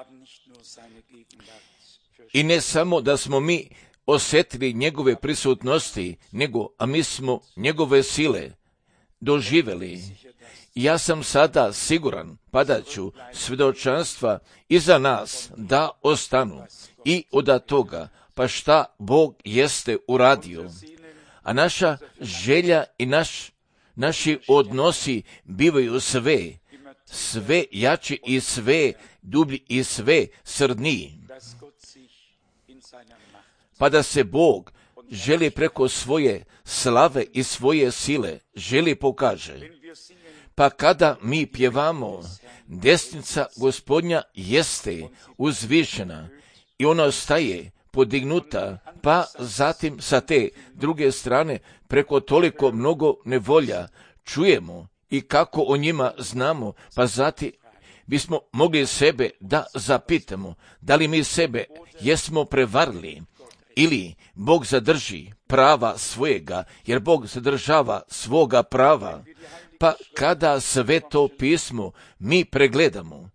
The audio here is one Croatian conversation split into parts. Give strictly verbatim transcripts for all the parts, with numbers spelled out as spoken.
I ne samo da smo mi osjetili njegove prisutnosti, nego, a mi smo njegove sile doživjeli. Ja sam sada siguran, pa da ću svjedočanstva iza nas da ostanu i od toga, pa šta Bog jeste uradio. A naša želja i naš, naši odnosi bivaju sve, sve jači i sve dublji i sve srdniji. Pa da se Bog želi preko svoje slave i svoje sile želi pokaže. Pa kada mi pjevamo, desnica Gospodnja jeste uzvišena i ona ostaje podignuta, pa zatim sa te druge strane preko toliko mnogo nevolja čujemo i kako o njima znamo, pa zatim bismo mogli sebe da zapitamo da li mi sebe jesmo prevarili ili Bog zadrži prava svojega, jer Bog zadržava svoga prava. Pa kada sve to pismo mi pregledamo,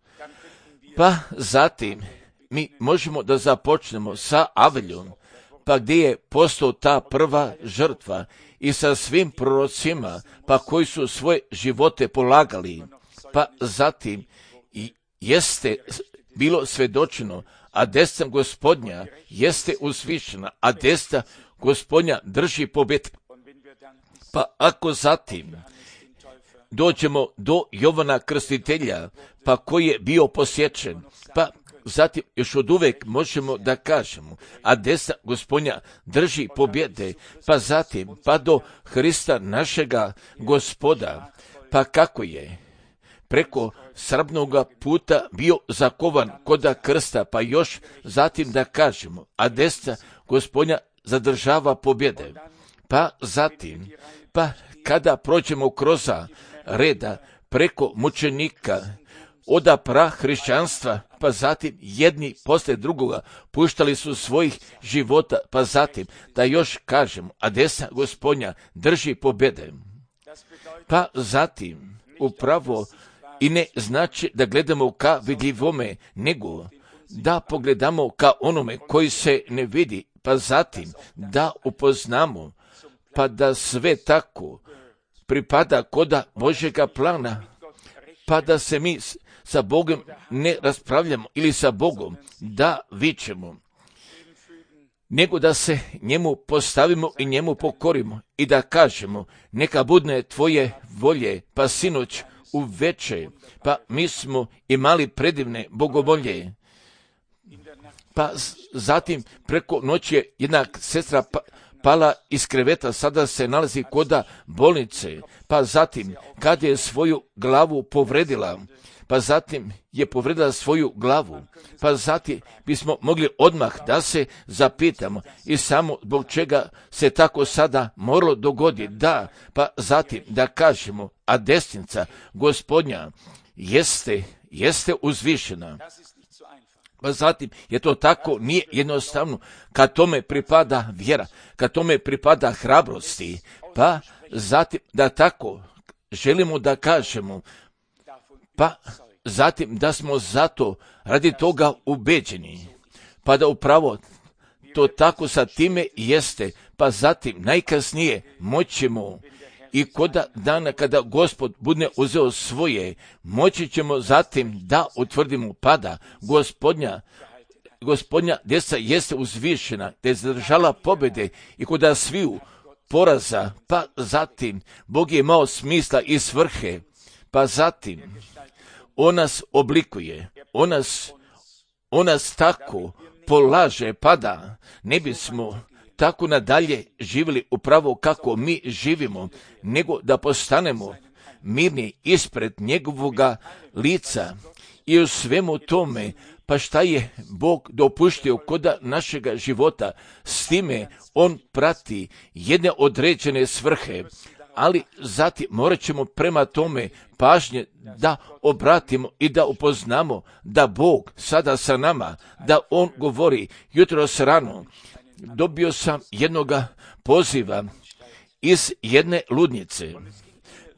pa zatim mi možemo da započnemo sa Aveljom, pa gdje je postao ta prva žrtva i sa svim prorocima, pa koji su svoje živote polagali, pa zatim jeste bilo svedočeno, a desna Gospodnja jeste uzvišena, a desna Gospodnja drži pobjedu. Pa ako zatim dođemo do Jovana Krstitelja, pa koji je bio posječen, pa zatim još od uvek možemo da kažemo, a desna Gospodnja drži pobjede, pa zatim pa do Hrista našega Gospoda, pa kako je preko srpnoga puta bio zakovan koda krsta, pa još zatim da kažemo, a desna Gospodnja zadržava pobjede. Pa zatim, pa kada prođemo kroz reda preko mučenika, oda pra hrišćanstva, pa zatim jedni posle drugoga puštali su svojih života, pa zatim da još kažemo, a desna Gospodnja drži pobjede. Pa zatim upravo i ne znači da gledamo ka vidljivome, nego da pogledamo ka onome koji se ne vidi, pa zatim da upoznamo, pa da sve tako pripada koda Božjega plana, pa da se mi sa Bogom ne raspravljamo ili sa Bogom da vičemo, nego da se njemu postavimo i njemu pokorimo i da kažemo, neka budne tvoje volje, pa sinoć u veče, pa mi smo imali predivne bogomolje. Pa zatim preko noći je jedna sestra pa, pala iz kreveta, sada se nalazi koda bolnice, pa zatim kad je svoju glavu povredila, pa zatim je povredila svoju glavu, pa zatim bismo mogli odmah da se zapitamo i samo zbog čega se tako sada moralo dogoditi, da, pa zatim da kažemo, a desnica Gospodnja jeste, jeste uzvišena. Pa zatim je to tako, nije jednostavno, kad tome pripada vjera, kad tome pripada hrabrosti, pa zatim da tako želimo da kažemo, pa zatim da smo zato radi toga ubeđeni, pa da upravo to tako sa time jeste, pa zatim najkasnije moćemo i koda dana kada Gospod bude uzeo svoje, moći ćemo zatim da utvrdimo pada Gospodnja, Gospodnja desna jeste uzvišena, te je zadržala pobjede i koda sviju poraza, pa zatim Bog je imao smisla i svrhe, pa zatim On nas oblikuje, On nas, on nas tako polaže, pada, ne bismo tako nadalje živjeli upravo kako mi živimo, nego da postanemo mirni ispred njegovoga lica i u svemu tome, pa šta je Bog dopuštio koda našega života, s time On prati jedne određene svrhe, ali zatim morat ćemo prema tome pažnje da obratimo i da upoznamo da Bog sada sa nama, da On govori. Jutros rano dobio sam jednoga poziva iz jedne ludnice,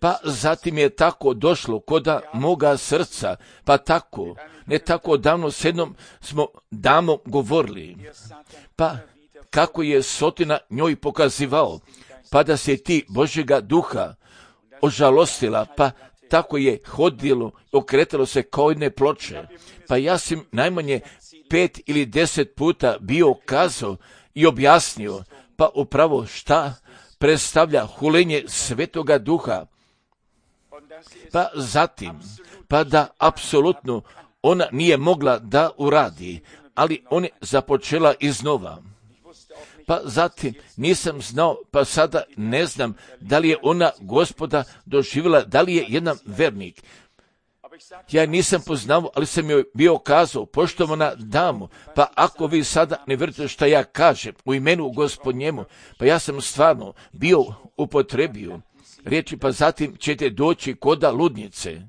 pa zatim je tako došlo koda moga srca, pa tako, ne tako davno s jednom smo damom govorili, pa kako je Sotina njoj pokazivao, pa da se ti Božjega duha ožalostila, pa tako je hodilo, okretalo se kao jedne ploče. Pa ja sam najmanje pet ili deset puta bio kazao i objasnio, pa upravo šta predstavlja hulenje Svetoga Duha. Pa zatim, pa da apsolutno ona nije mogla da uradi, ali on je započela iznova. Pa zatim nisam znao, pa sada ne znam da li je ona Gospoda doživjela, da li je jedan vernik. Ja nisam poznao, ali sam joj bio kazao, poštovana damo, pa ako vi sada ne vjerujete što ja kažem u imenu Gospodnjemu, pa ja sam stvarno bio upotrebio riječi, pa zatim ćete doći koda ludnice.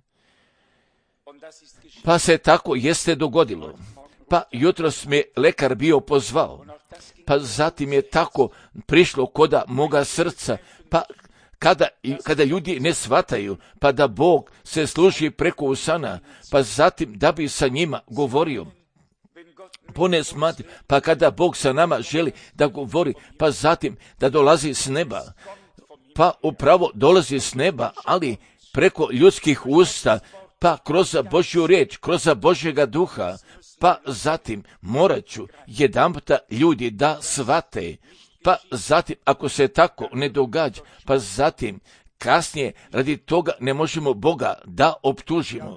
Pa se tako jeste dogodilo. Pa jutros me lekar bio pozvao, pa zatim je tako prišlo koda moga srca, pa kada, kada ljudi ne shvataju, pa da Bog se služi preko usana, pa zatim da bi sa njima govorio. Pone smati, pa kada Bog sa nama želi da govori, pa zatim da dolazi s neba, pa upravo dolazi s neba, ali preko ljudskih usta, pa kroz Božju riječ, kroz Božjega duha, pa zatim morat ću jedanputa ljudi da shvate, pa zatim ako se tako ne događa, pa zatim kasnije radi toga ne možemo Boga da optužimo.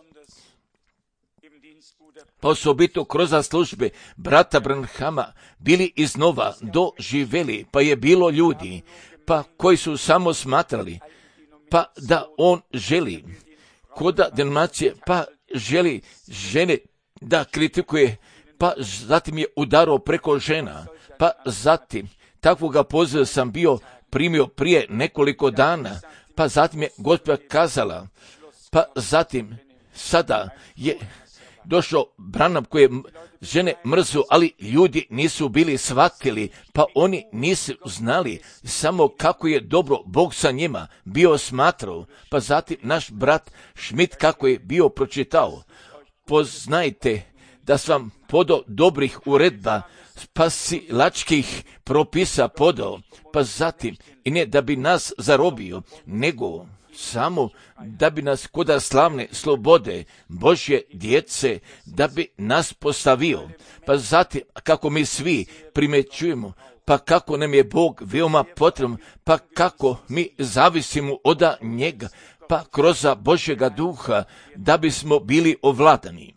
Pa osobito kroz službe brata Branhama bili iznova doživeli, pa je bilo ljudi, pa koji su samo smatrali, pa da on želi koda denominacije, pa želi žene da kritikuje, pa zatim je udarao preko žena, pa zatim takvoga poziva sam bio primio prije nekoliko dana, pa zatim je Gospođa kazala, pa zatim sada je došao Branham koji je žene mrzu, ali ljudi nisu bili shvatili, pa oni nisu znali samo kako je dobro Bog sa njima bio smatrao, pa zatim naš brat Schmidt kako je bio pročitao. Poznajte da sam vam podao dobrih uredba, spasilačkih propisa podao, pa zatim i ne da bi nas zarobio, nego samo da bi nas koda slavne slobode Božje djece, da bi nas postavio. Pa zatim, kako mi svi primećujemo, pa kako nam je Bog veoma potreban, pa kako mi zavisimo od njega, pa kroz Božjega duha, da bismo bili ovladani.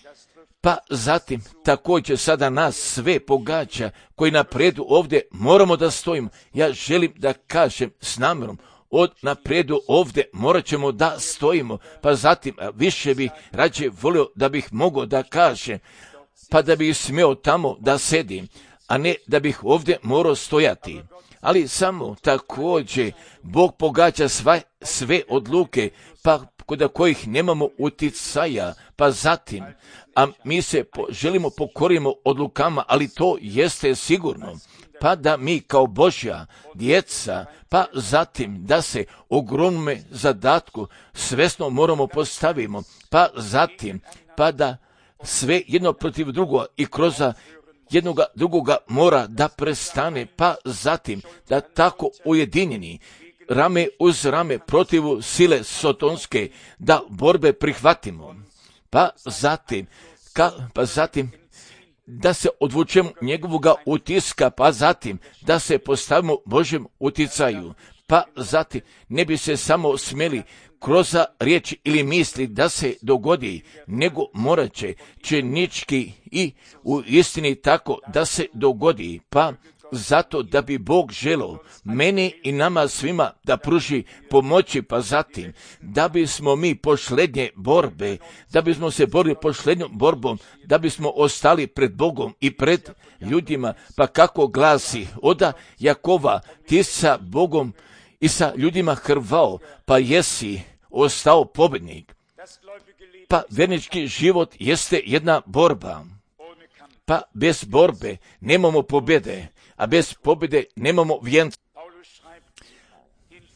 Pa zatim, također sada nas sve pogađa, koji napredu ovdje moramo da stojimo. Ja želim da kažem s namjerom, od napredu ovdje morat ćemo da stojimo, pa zatim više bih rađe volio da bih mogao da kažem, pa da bih smio tamo da sedim, a ne da bih ovdje morao stojati. Ali samo također Bog pogađa sve, sve odluke, pa kod kojih nemamo uticaja, pa zatim, a mi se po, želimo pokorimo odlukama, ali to jeste sigurno, pa da mi kao Božja djeca, pa zatim da se ogromnome zadatku svesno moramo postavimo, pa zatim, pa da sve jedno protiv drugoga i kroz jednoga drugoga mora da prestane, pa zatim da tako ujedinjeni rame uz rame protivu sile sotonske, da borbe prihvatimo, pa zatim, ka, pa zatim da se odvučemo njegovoga utiska, pa zatim da se postavimo Božjem uticaju, pa zatim ne bi se samo smjeli kroz riječi ili misli da se dogodi, nego morat će činički i u istini tako da se dogodi, pa zato da bi Bog želeo meni i nama svima da pruži pomoći, pa zatim da bismo mi posljednje borbe, da bismo se borili posljednjom borbom, da bismo ostali pred Bogom i pred ljudima, pa kako glasi oda Jakova, ti sa Bogom i sa ljudima hrvao, pa jesi ostao pobjednik. Pa vjernički život jeste jedna borba, pa bez borbe nemamo pobjede, a bez pobjede nemamo vijenca.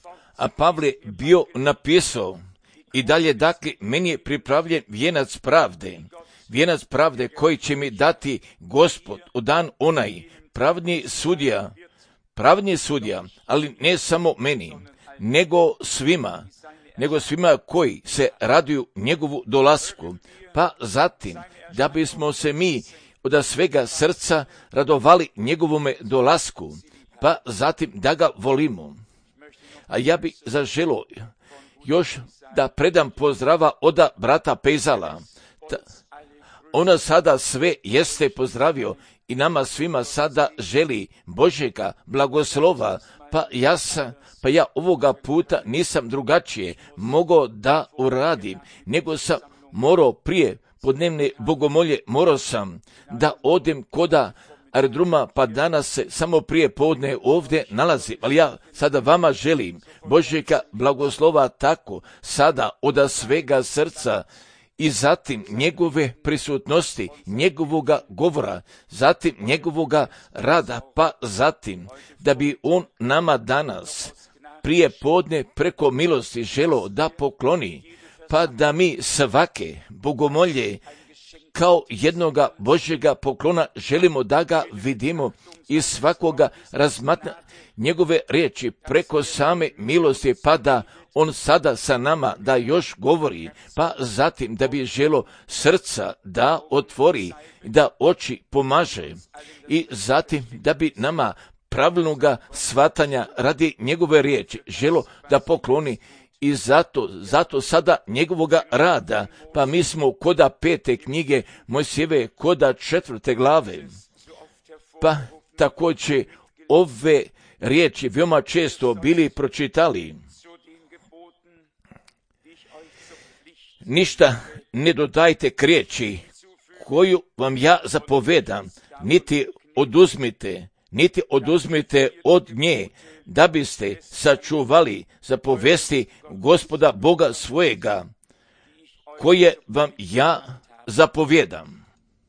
a Pavle bio napisao i dalje, dakle, meni je pripravljen vijenac pravde, vijenac pravde koji će mi dati Gospod u dan onaj, pravni sudija, pravni sudija, ali ne samo meni, nego svima, nego svima koji se raduju njegovu dolasku, pa zatim da bismo se mi od svega srca radovali njegovome dolasku, pa zatim da ga volimo. A ja bih zaželio još da predam pozdrava od brata Pezala. Ta, ona sada sve jeste pozdravio i nama svima sada želi Božjega blagoslova, pa ja sam, pa ja ovoga puta nisam drugačije mogao da uradim, nego sam morao prije podnevne bogomolje, morao sam da odem koda aerodroma, pa danas se samo prije podne ovdje nalazim, ali ja sada vama želim Božjega blagoslova tako, sada od svega srca i zatim njegove prisutnosti, njegovoga govora, zatim njegovoga rada, pa zatim da bi on nama danas prije podne preko milosti želio da pokloni, pa da mi svake bogomolje kao jednoga Božjega poklona želimo da ga vidimo i svakoga razmatra njegove riječi preko same milosti, pa da on sada sa nama da još govori, pa zatim da bi želo srca da otvori, da oči pomaže i zatim da bi nama pravilnoga shvatanja radi njegove riječi želo da pokloni. I zato, zato sada njegovoga rada, pa mi smo koda pete knjige Mojsijeve, koda četvrte glave, pa također ove riječi veoma često bili pročitali. Ništa ne dodajte k riječi koju vam ja zapovedam, niti oduzmite, niti oduzmite od nje, da biste sačuvali zapovesti Gospoda Boga svojega, koje vam ja zapovjedam.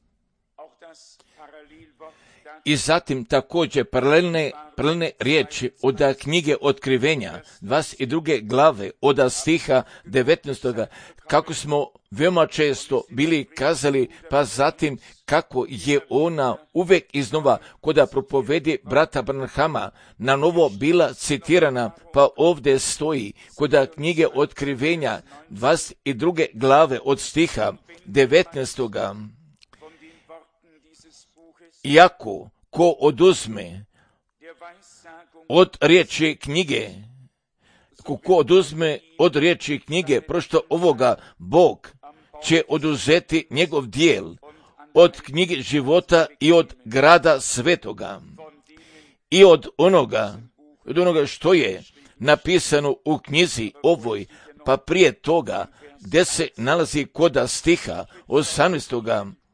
I zatim također paralelne, paralelne riječi od knjige Otkrivenja, dvadeset druge glave, od stiha devetnaestog, kako smo veoma često bili kazali, pa zatim kako je ona uvek iznova koda propovedi brata Branhama na novo bila citirana, pa ovdje stoji koda knjige Otkrivenja, dvadeset druge glave, od stiha devetnaestog. Iako ko oduzme od riječi knjige, ko, ko oduzme od riječi knjige, prošto ovoga Bog će oduzeti njegov dijel od knjige života i od grada svetoga i od onoga, od onoga što je napisano u knjizi ovoj, pa prije toga gdje se nalazi koda stiha osamnaestog.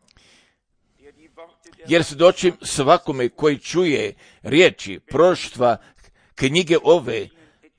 Jer svjedočim svakome koji čuje riječi proštva knjige ove,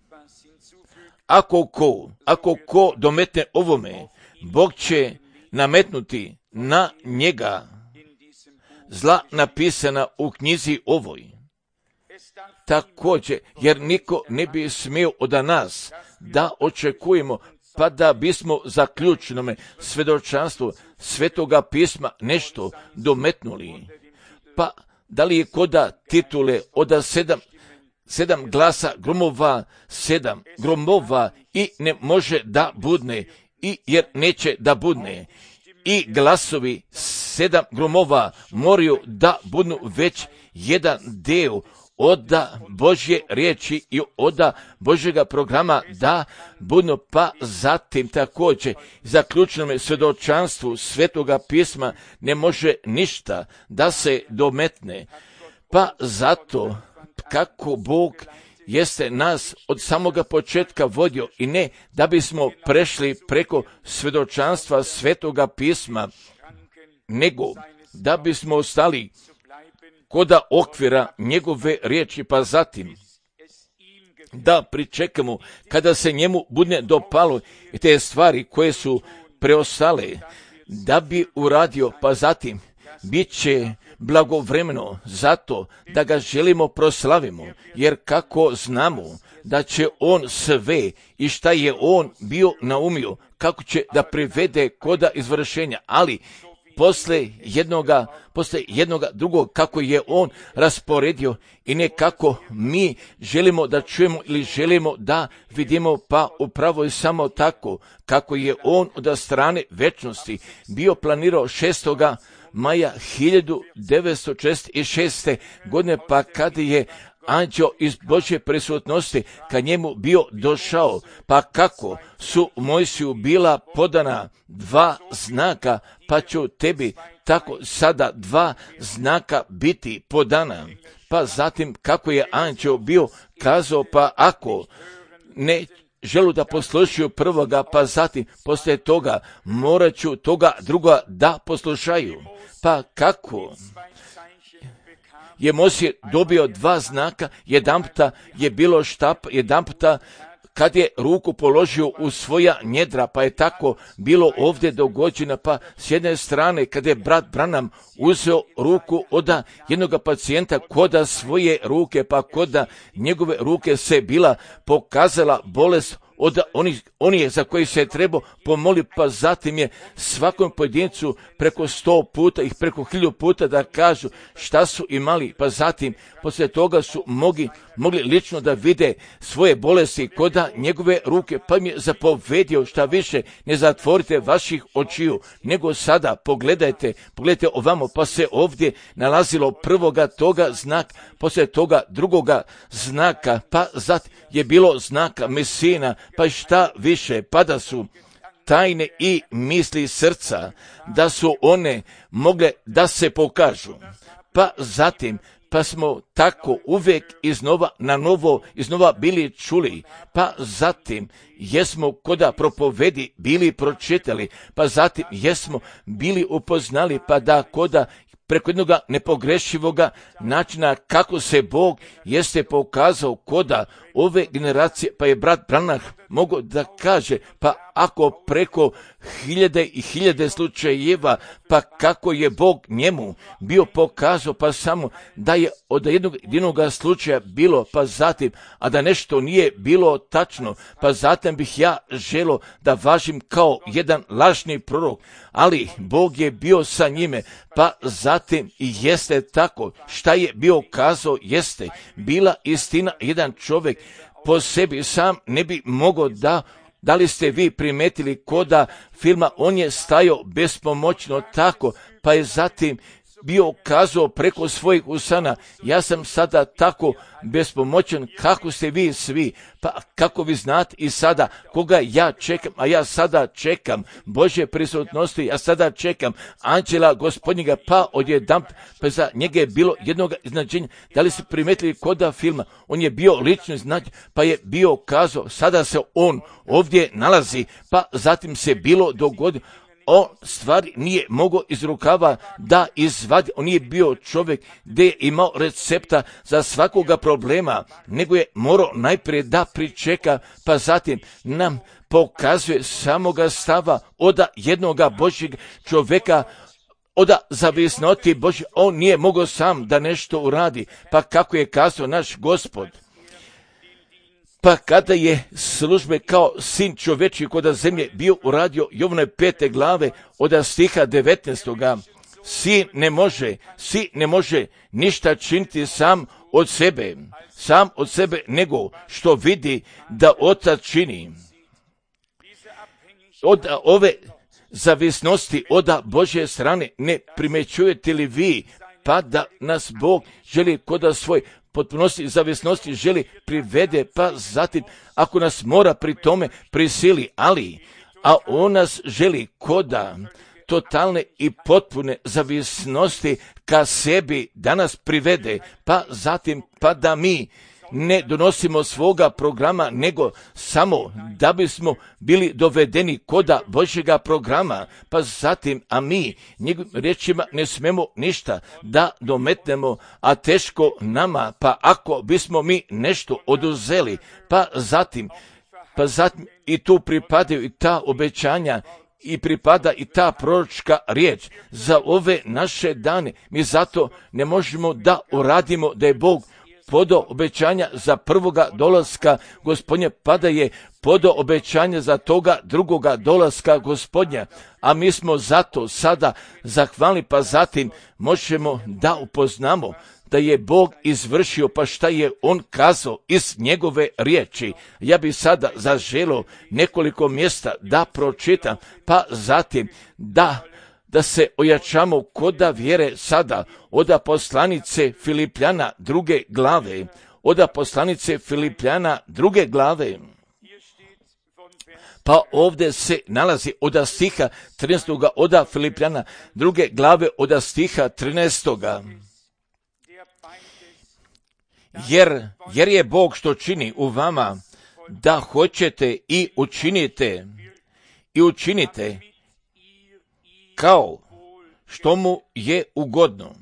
ako ko, ako ko dometne ovome, Bog će nametnuti na njega zla napisana u knjizi ovoj. Također, jer niko ne bi smio od nas da očekujemo, pa da bismo zaključenome svjedočanstvu Svetoga pisma nešto dometnuli. Pa da li je koda titule od sedam, sedam glasa gromova, sedam gromova i ne može da budne, i jer neće da budne. I glasovi sedam gromova moraju da budnu već jedan deo od Božje riječi i od Božjega programa da budno, pa zatim također zaključenome svjedočanstvu Svetoga pisma ne može ništa da se dometne. Pa zato kako Bog jeste nas od samoga početka vodio i ne da bismo prešli preko svjedočanstva Svetoga pisma, nego da bismo ostali koda okvira njegove riječi, pa zatim da pričekamo kada se njemu bude dopalo i te stvari koje su preostale, da bi uradio, pa zatim bit će blagovremeno zato da ga želimo proslavimo, jer kako znamo da će on sve i šta je on bio naumio, kako će da privede koda izvršenja, ali posle jednoga, posle jednoga drugog, kako je on rasporedio i ne kako mi želimo da čujemo ili želimo da vidimo, pa upravo je samo tako, kako je on od strane večnosti bio planirao šestoga maja hiljadu devetsto četrdeset šeste. godine, pa kada je anđeo iz Božje prisutnosti ka njemu bio došao, pa kako su Mojsiju bila podana dva znaka, pa ću tebi tako sada dva znaka biti podana. Pa zatim kako je anđeo bio kazao, pa ako ne želu da poslušaju prvoga, pa zatim poslije toga morat ću toga druga da poslušaju. Pa kako je Mojsije dobio dva znaka, jedanputa je bilo štap, jedanputa kad je ruku položio u svoja njedra, pa je tako bilo ovdje dogođeno, pa s jedne strane kad je brat Branham uzeo ruku od jednog pacijenta koda svoje ruke, pa koda njegove ruke se bila pokazala bolest od onih, onih za koji se je trebao pomoliti, pa zatim je svakom pojedincu preko sto puta i preko hiljadu puta da kažu šta su imali, pa zatim poslije toga su mogli, mogli lično da vide svoje bolesti koda njegove ruke, pa im je zapovedio šta više, ne zatvorite vaših očiju, nego sada pogledajte, pogledajte ovamo, pa se ovdje nalazilo prvoga toga znak, poslije toga drugoga znaka, pa zatim je bilo znaka Mesina, pa šta više, pa da su tajne i misli srca, da su one mogle da se pokažu. Pa zatim, pa smo tako uvijek iznova na novo, iznova bili čuli, pa zatim jesmo koda propovedi bili pročitali, pa zatim jesmo bili upoznali, pa da koda preko jednog nepogrešivoga načina kako se Bog jeste pokazao koda ove generacije, pa je brat Branham mogao da kaže, pa ako preko hiljade i hiljade slučajeva, pa kako je Bog njemu bio pokazao, pa samo da je od jednog jedinog slučaja bilo, pa zatim, a da nešto nije bilo tačno, pa zatim bih ja želo da važim kao jedan lažni prorok, ali Bog je bio sa njime, pa zatim i jeste tako, šta je bio kazao jeste, bila istina. Jedan čovjek po sebi sam ne bi mogao da, da li ste vi primetili koda filma, on je stajao bespomoćno tako, pa je zatim bio kazao preko svojih usana, ja sam sada tako bespomoćan kako ste vi svi, pa kako vi znate i sada koga ja čekam, a ja sada čekam Božje prisutnosti, ja sada čekam anđela Gospodnjega, pa odjednom, pa za njega je bilo jednog iznađenja. Da li ste primetili koda filma, on je bio lično iznađen, pa je bio kazao, sada se on ovdje nalazi, pa zatim se bilo dogodilo, on stvari nije mogao iz rukava da izvadi, on nije bio čovjek gdje je imao recepta za svakoga problema, nego je morao najprije da pričeka, pa zatim nam pokazuje samoga stava od jednoga Božjeg čovjeka, od zavisnosti Božje. On nije mogao sam da nešto uradi, pa kako je kazao naš Gospod, pa kada je službe kao sin čovječji koda zemlje bio uradio Jovnoj pete glave od stiha devetnaestoga. Sin ne može, sin ne može ništa činiti sam od sebe, sam od sebe, nego što vidi da otac čini. Od ove zavisnosti od Božje strane ne primećujete li vi, pa da nas Bog želi koda svoj potpunosti zavisnosti želi privede, pa zatim ako nas mora pri tome prisili, ali a on nas želi koda totalne i potpune zavisnosti ka sebi da nas privede, pa zatim pa da mi ne donosimo svoga programa, nego samo da bismo bili dovedeni koda Božjega programa, pa zatim, a mi njegovim riječima ne smemo ništa da dometnemo, a teško nama, pa ako bismo mi nešto oduzeli, pa zatim, pa zatim i tu pripadaju i ta obećanja i pripada i ta proročka riječ za ove naše dane. Mi zato ne možemo da uradimo da je Bog podao obećanja za prvoga dolaska Gospodnja, pa da je podao obećanja za toga drugoga dolaska Gospodnja. A mi smo zato sada zahvalni, pa zatim možemo da upoznamo da je Bog izvršio pa šta je On kazao iz njegove riječi. Ja bi sada zaželio nekoliko mjesta da pročitam, pa zatim da da se ojačamo koda vjere sada od poslanice Filipljana druge glave, od poslanice Filipljana druge glave. Pa ovdje se nalazi od stiha trinaestog od Filipljana druge glave od stiha trinaestog. Jer, jer je Bog što čini u vama da hoćete i učinite i učinite kao što mu je ugodno.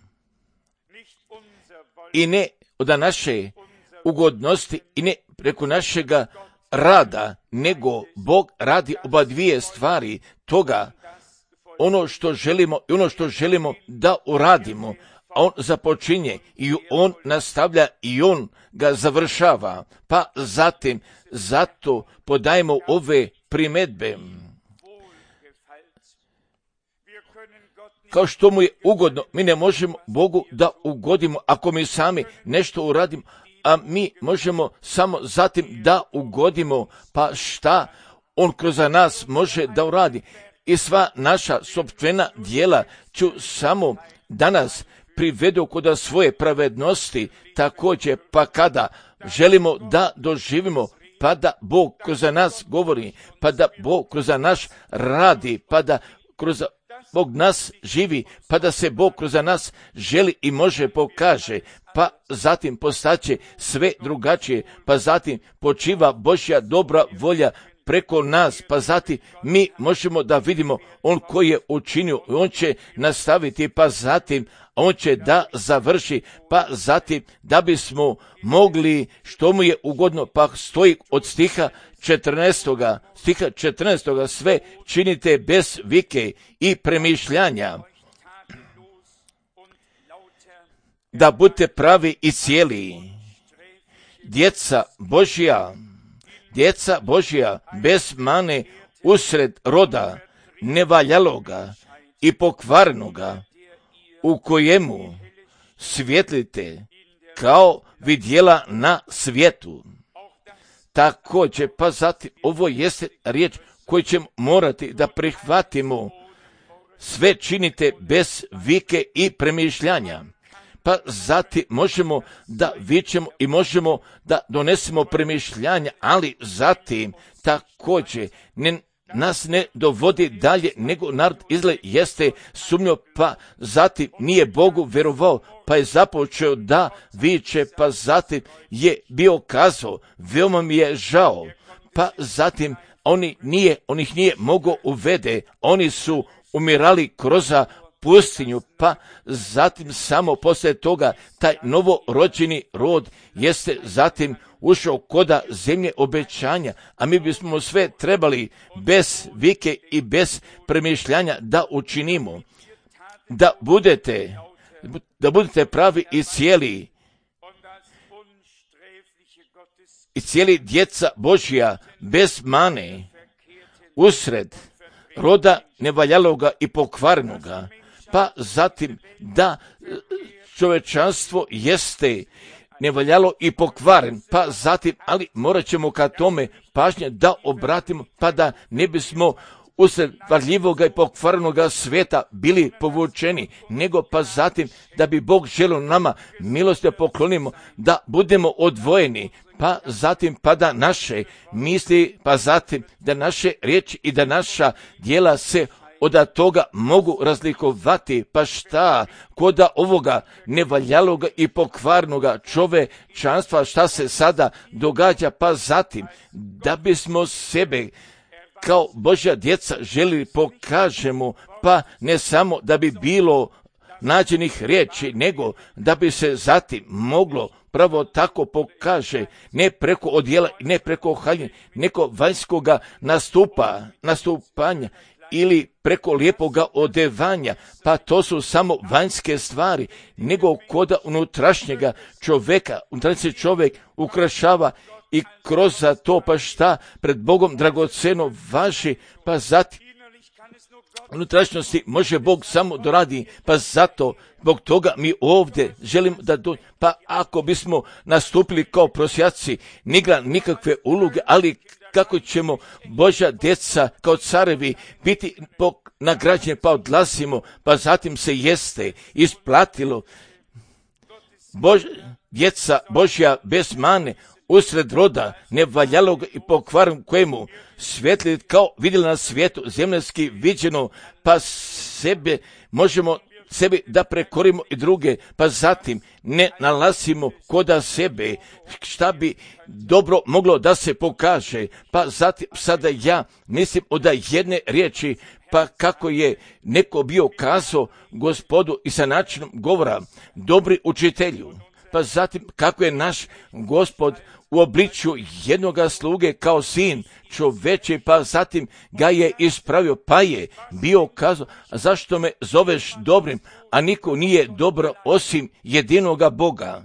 I ne od naše ugodnosti i ne preko našega rada, nego Bog radi oba dvije stvari toga, ono što želimo i ono što želimo da uradimo. On započinje i on nastavlja i on ga završava. Pa zatim, zato podajemo ove primjedbe. Kao što mu je ugodno, mi ne možemo Bogu da ugodimo ako mi sami nešto uradimo, a mi možemo samo zatim da ugodimo, pa šta on kroz nas može da uradi. I sva naša sopstvena djela ću samo danas privedu kod svoje pravednosti, također pa kada želimo da doživimo, pa da Bog kroz nas govori, pa da Bog kroz naš radi, pa da kroz Bog nas živi, pa da se Bog kroz nas želi i može pokaže, pa zatim postaće sve drugačije, pa zatim počiva Božja dobra volja preko nas, pa zatim mi možemo da vidimo on koji je učinio, on će nastaviti, pa zatim on će da završi, pa zatim da bismo mogli što mu je ugodno, pa stoji od stiha četrnaestog. stiha četrnaestog sve činite bez vike i premišljanja, da budete pravi i cijeli, djeca Božja, djeca Božja bez mane usred roda nevaljaloga i pokvarnoga, u kojemu svjetlite kao vidjela na svijetu. Također, pa zatim, ovo jeste riječ koju ćemo morati da prihvatimo. Sve činite bez vike i premišljanja. Pa zatim možemo da vičemo i možemo da donesemo premišljanja, ali zatim također ne nas ne dovodi dalje, nego narod Izrael jeste sumnio, pa zatim nije Bogu vjerovao, pa je započeo da viče, pa zatim je bio kazao, veoma mi je žao, pa zatim oni nije, on ih nije mogao uvede, oni su umirali kroz pustinju, pa zatim samo poslije toga taj novorođeni rod jeste zatim ušao koda zemlje obećanja, a mi bismo sve trebali bez vike i bez premišljanja da učinimo, da budete, da budete pravi i cijeli, i cijeli djeca Božja bez mane usred roda nevaljaloga i pokvarnoga, pa zatim da čovečanstvo jeste nevaljalo i pokvaren, pa zatim, ali morat ćemo ka tome pažnje da obratimo, pa da ne bismo usred varljivoga i pokvarnoga svijeta bili povučeni, nego pa zatim da bi Bog želio nama milost da poklonimo, da budemo odvojeni, pa zatim pa da naše misli, pa zatim da naše riječi i da naša djela se od toga mogu razlikovati, pa šta koda ovoga nevaljaloga i pokvarnoga čovečanstva, šta se sada događa, pa zatim da bismo sebe kao Božja djeca želi pokažemo, pa ne samo da bi bilo nađenih riječi, nego da bi se zatim moglo pravo tako pokaže, ne preko odjela, ne preko haljnje, neko vanjskoga nastupa, nastupanja ili preko lijepoga odevanja, pa to su samo vanjske stvari, nego koda unutrašnjega čovjeka, unutrašnji čovjek ukrašava i kroz za to pa šta pred Bogom dragoceno važi, pa zatim unutrašnjosti može Bog samo doradi, pa zato zbog toga mi ovdje želimo da do, pa ako bismo nastupili kao prosjaci, nigra nikakve uloge, ali kako ćemo Božja djeca kao carevi biti nagrađeni, pa odlazimo, pa zatim se jeste isplatilo. Bož, djeca Božja bez mane, usred roda nevaljalog i pokvarnog kojemu svjetli kao vidjeli na svijetu zemljski viđeno, pa sebe možemo sebi da prekorimo i druge, pa zatim ne nalazimo koda sebe šta bi dobro moglo da se pokaže, pa zatim sada ja mislim od jedne riječi, pa kako je neko bio kazao Gospodu i sa načinom govora, dobri učitelju, pa zatim kako je naš Gospod u obličju jednoga sluge kao sin čoveče, pa zatim ga je ispravio, pa je bio kazao, zašto me zoveš dobrim, a niko nije dobro osim jedinoga Boga.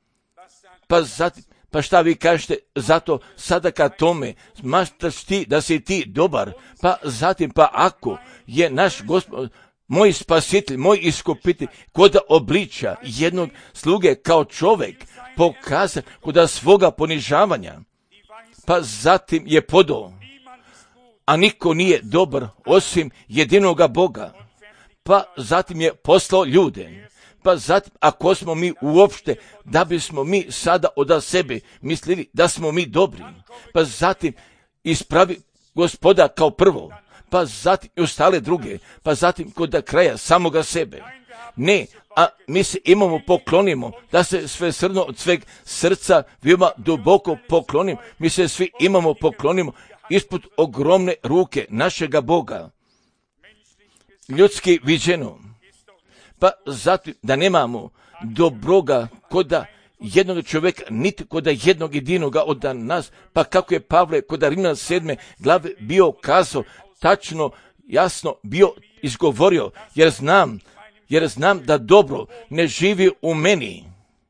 Pa zatim, pa šta vi kažete, zato sada kad tome smatraš ti da si ti dobar, pa zatim, pa ako je naš Gospod, moj spasitelj, moj iskupitelj, kod obličja jednog sluge kao čovjek, pokazan kod svoga ponižavanja, pa zatim je podao, a niko nije dobar osim jedinoga Boga, pa zatim je poslao ljude, pa zatim ako smo mi uopšte, da bismo mi sada od sebe mislili da smo mi dobri, pa zatim ispravi Gospoda kao prvo, pa zatim i ostale druge, pa zatim kod kraja samoga sebe. Ne, a mi se imamo poklonimo, da se sve srno od sveg srca veoma duboko poklonim, mi se svi imamo poklonimo ispod ogromne ruke našega Boga, ljudski viđeno, pa zatim da nemamo dobroga koda jednog čovjeka, niti koda jednog jedinoga od nas, pa kako je Pavle koda Rimljana sedme glave bio kazao, tačno, jasno bio izgovorio, jer znam, jer znam da dobro ne živi u meni,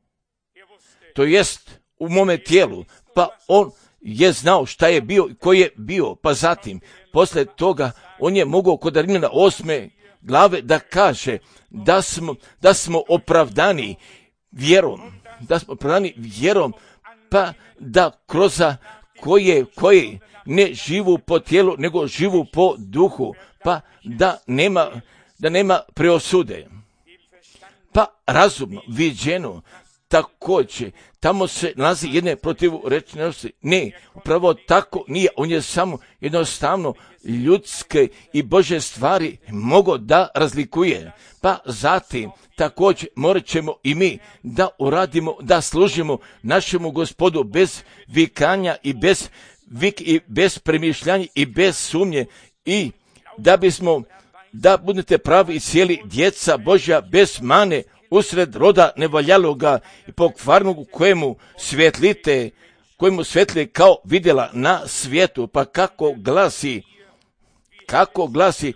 to jest u mome tijelu, pa on je znao šta je bio i ko je bio, pa zatim, posle toga, on je mogao kod Rimljana osme glave da kaže da smo, da smo opravdani vjerom, da smo opravdani vjerom, pa da kroz koje, koje ne živu po tijelu, nego živu po duhu, pa da nema, da nema preosude. Pa razumno, viđeno, također, tamo se nalazi jedne protivrečnosti. Ne, upravo tako nije, on je samo jednostavno ljudske i Božje stvari mogo da razlikuje. Pa zatim, također, morat ćemo i mi da uradimo, da služimo našemu Gospodu bez vikanja i bez vik i bez premišljanja i bez sumnje, i da bismo, da budete pravi i cijeli djeca Božja bez mane usred roda nevaljaloga i pokvarnog u kojemu svjetlite, kojemu svjetli kao vidjela na svijetu, pa kako glasi, kako glasi,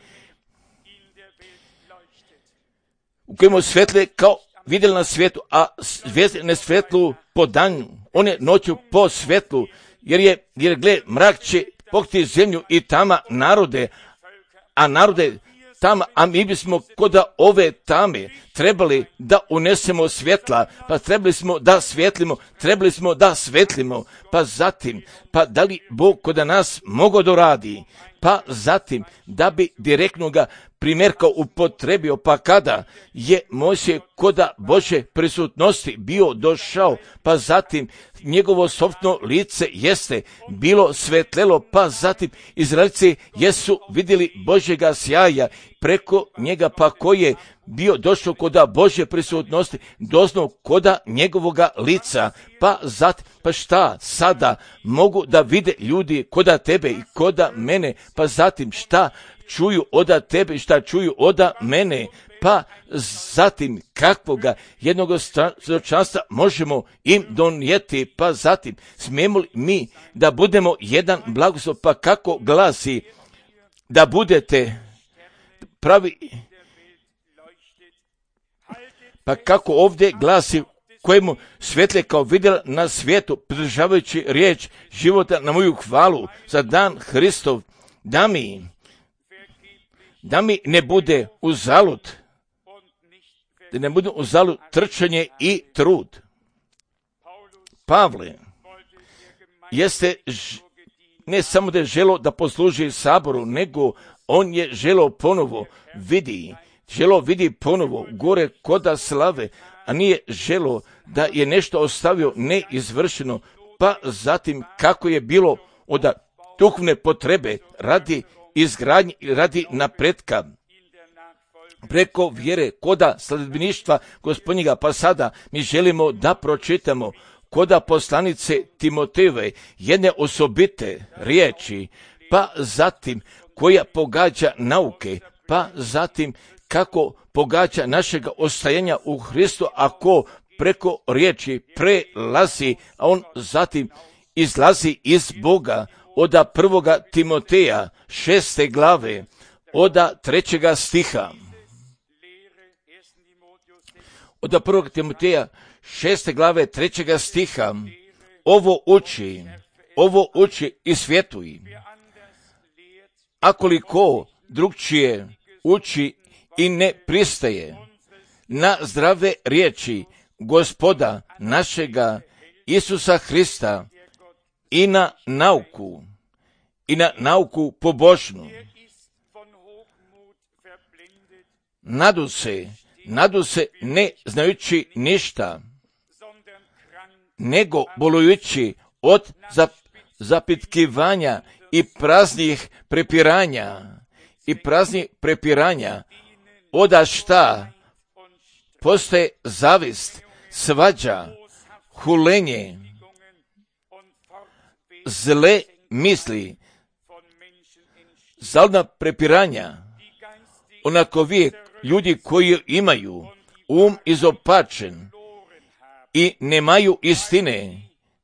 u kojemu svjetle kao vidjela na svijetu, a zvijezde ne svjetlu po danju, one noću po svjetlu, jer je, jer gle, mrak će pokriti zemlju i tama narode, a narode tama, a mi bismo kod ove tame trebali da unesemo svjetla, pa trebali smo da svjetlimo, trebali smo da svetlimo, pa zatim, pa da li Bog kod nas mogo doradi, pa zatim da bi direktno ga primjerka upotrebio, pa kada je Mojsije koda Božje prisutnosti bio došao, pa zatim njegovo sopstveno lice jeste bilo svetlelo, pa zatim Izraelci jesu vidjeli Božjega sjaja preko njega, pa koji je bio došao koda Božje prisutnosti, doznao koda njegovoga lica, pa zatim, pa šta sada mogu da vide ljudi koda tebe i koda mene, pa zatim šta čuju oda tebe i šta čuju oda mene, pa zatim kakvoga jednog svjedočanstva možemo im donijeti, pa zatim smijemo li mi da budemo jedan blagoslov, pa kako glasi da budete pravi. Pa kako ovdje glasi, kojemu svjetle kao vidjela na svijetu, pridržavajući riječ života na moju hvalu za dan Hristov, da mi, da mi ne bude uzalud, da ne bude uzalud trčanje i trud. Pavle jeste ne samo da je želo da posluži saboru, nego on je želo ponovo vidi, želo vidi ponovo gore koda slave, a nije želo da je nešto ostavio neizvršeno, pa zatim kako je bilo od duhovne potrebe radi izgradnje i radi napretka preko vjere koda sledbeništva Gospodnjega. Pa sada mi želimo da pročitamo koda poslanice Timotejeve jedne osobite riječi, pa zatim koja pogađa nauke, pa zatim kako pogađa našega ostajanja u Hristu, ako preko riječi prelazi, a on zatim izlazi iz Boga. Oda prvoga Timoteja šeste glave, oda trećega stiha. Oda prvog Timoteja šeste glave trećega stiha. Ovo uči, ovo uči i svjetuj. Akoliko drugčije uči i ne pristaje na zdrave riječi Gospoda našega Isusa Hrista i na nauku, i na nauku pobožnu. Nadu se, nadu se ne znajući ništa, nego bolujući od zapitkivanja i praznih prepiranja, i praznih prepiranja, oda šta postoje zavist, svađa, hulenje, zle misli, zalna prepiranja, onako vi ljudi koji imaju um izopačen i nemaju istine,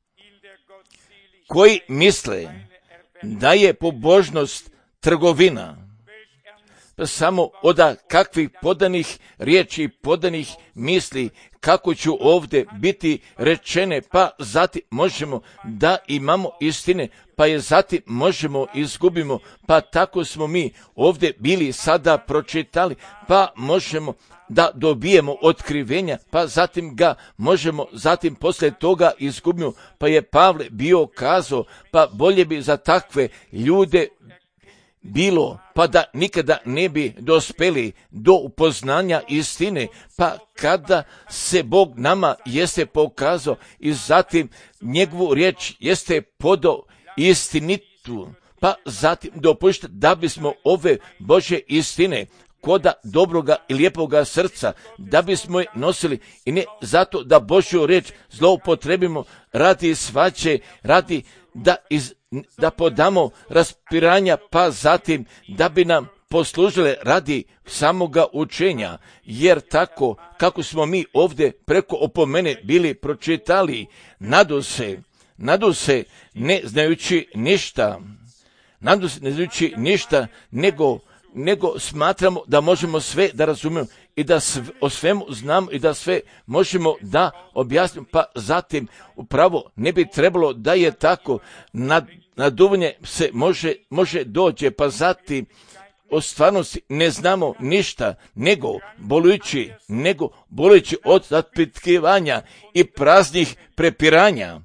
koji misle da je pobožnost trgovina. Pa samo oda kakvih podanih riječi, podanih misli, kako ću ovdje biti rečene, pa zatim možemo da imamo istine, pa je zatim možemo izgubimo, pa tako smo mi ovdje bili sada pročitali, pa možemo da dobijemo otkrivenja, pa zatim ga možemo zatim poslije toga izgubimo, pa je Pavle bio kazao, pa bolje bi za takve ljude bilo, pa da nikada ne bi dospeli do upoznanja istine, pa kada se Bog nama jeste pokazao i zatim njegovu riječ jeste podao istinitu, pa zatim dopušta da bismo ove Božje istine koda dobroga i lijepoga srca, da bismo je nosili i ne zato da Božju riječ zloupotrebimo radi svađe, radi da iz da podamo raspiranja, pa zatim da bi nam poslužile radi samoga učenja, jer tako kako smo mi ovdje preko opomene bili pročitali, nadu se, nadu se ne znajući ništa, nadu se ne znajući ništa, nego, nego smatramo da možemo sve da razumijemo i da sve, o svemu znamo i da sve možemo da objasnimo, pa zatim upravo ne bi trebalo da je tako, nad, naduvanje se može, može dođe, pa zatim o stvarnosti ne znamo ništa, nego bolujući, nego bolujući od zapitkivanja i praznih prepiranja.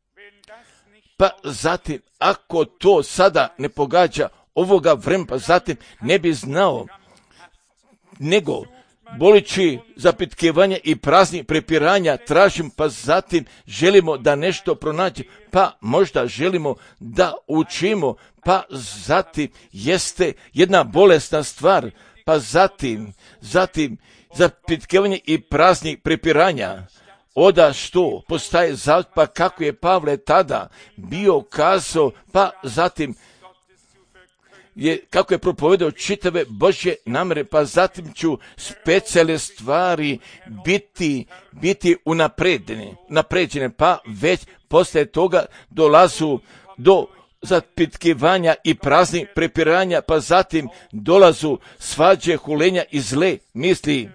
Pa zatim, ako to sada ne pogađa ovoga vremena, pa zatim ne bi znao, nego bolići zapitkivanja i praznih prepiranja tražim, pa zatim želimo da nešto pronađe, pa možda želimo da učimo, pa zatim jeste jedna bolesna stvar, pa zatim, zatim zapitkivanje i praznih prepiranja. Oda što postaje zavod, pa kako je Pavle tada bio kazao, pa zatim je, kako je propovedao čitave Božje namere, pa zatim ću specijalne stvari biti, biti unapređene, napređene, pa već poslije toga dolazu do zapitkivanja i praznih prepiranja, pa zatim dolazu svađe, hulenja i zle misli,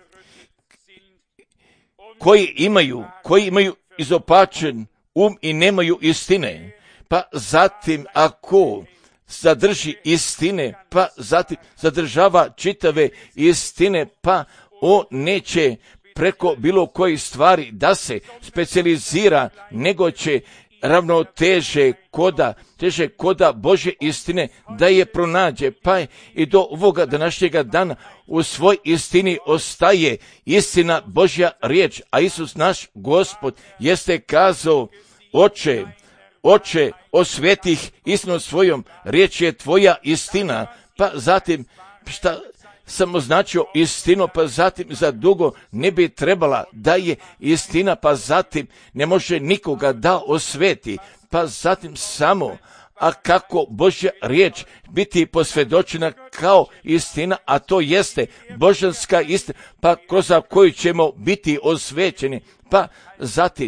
koji imaju, koji imaju izopačen um i nemaju istine. Pa zatim ako zadrži istine, pa zatim zadržava čitave istine, pa on neće preko bilo kojih stvari da se specijalizira, nego će ravnoteže koda, teže koda Božje istine da je pronađe, pa i do ovoga današnjega dana u svoj istini ostaje istina Božja riječ, a Isus naš Gospod jeste kazao, Oče, Oče, osveti ih istinu svojom, riječ je tvoja istina. Pa zatim, šta sam označio istinu, pa zatim za dugo ne bi trebala da je istina, pa zatim ne može nikoga da osveti, pa zatim samo, a kako Božja riječ biti posvjedočena kao istina, a to jeste božanska istina, pa kroz koju ćemo biti osvećeni, pa zatim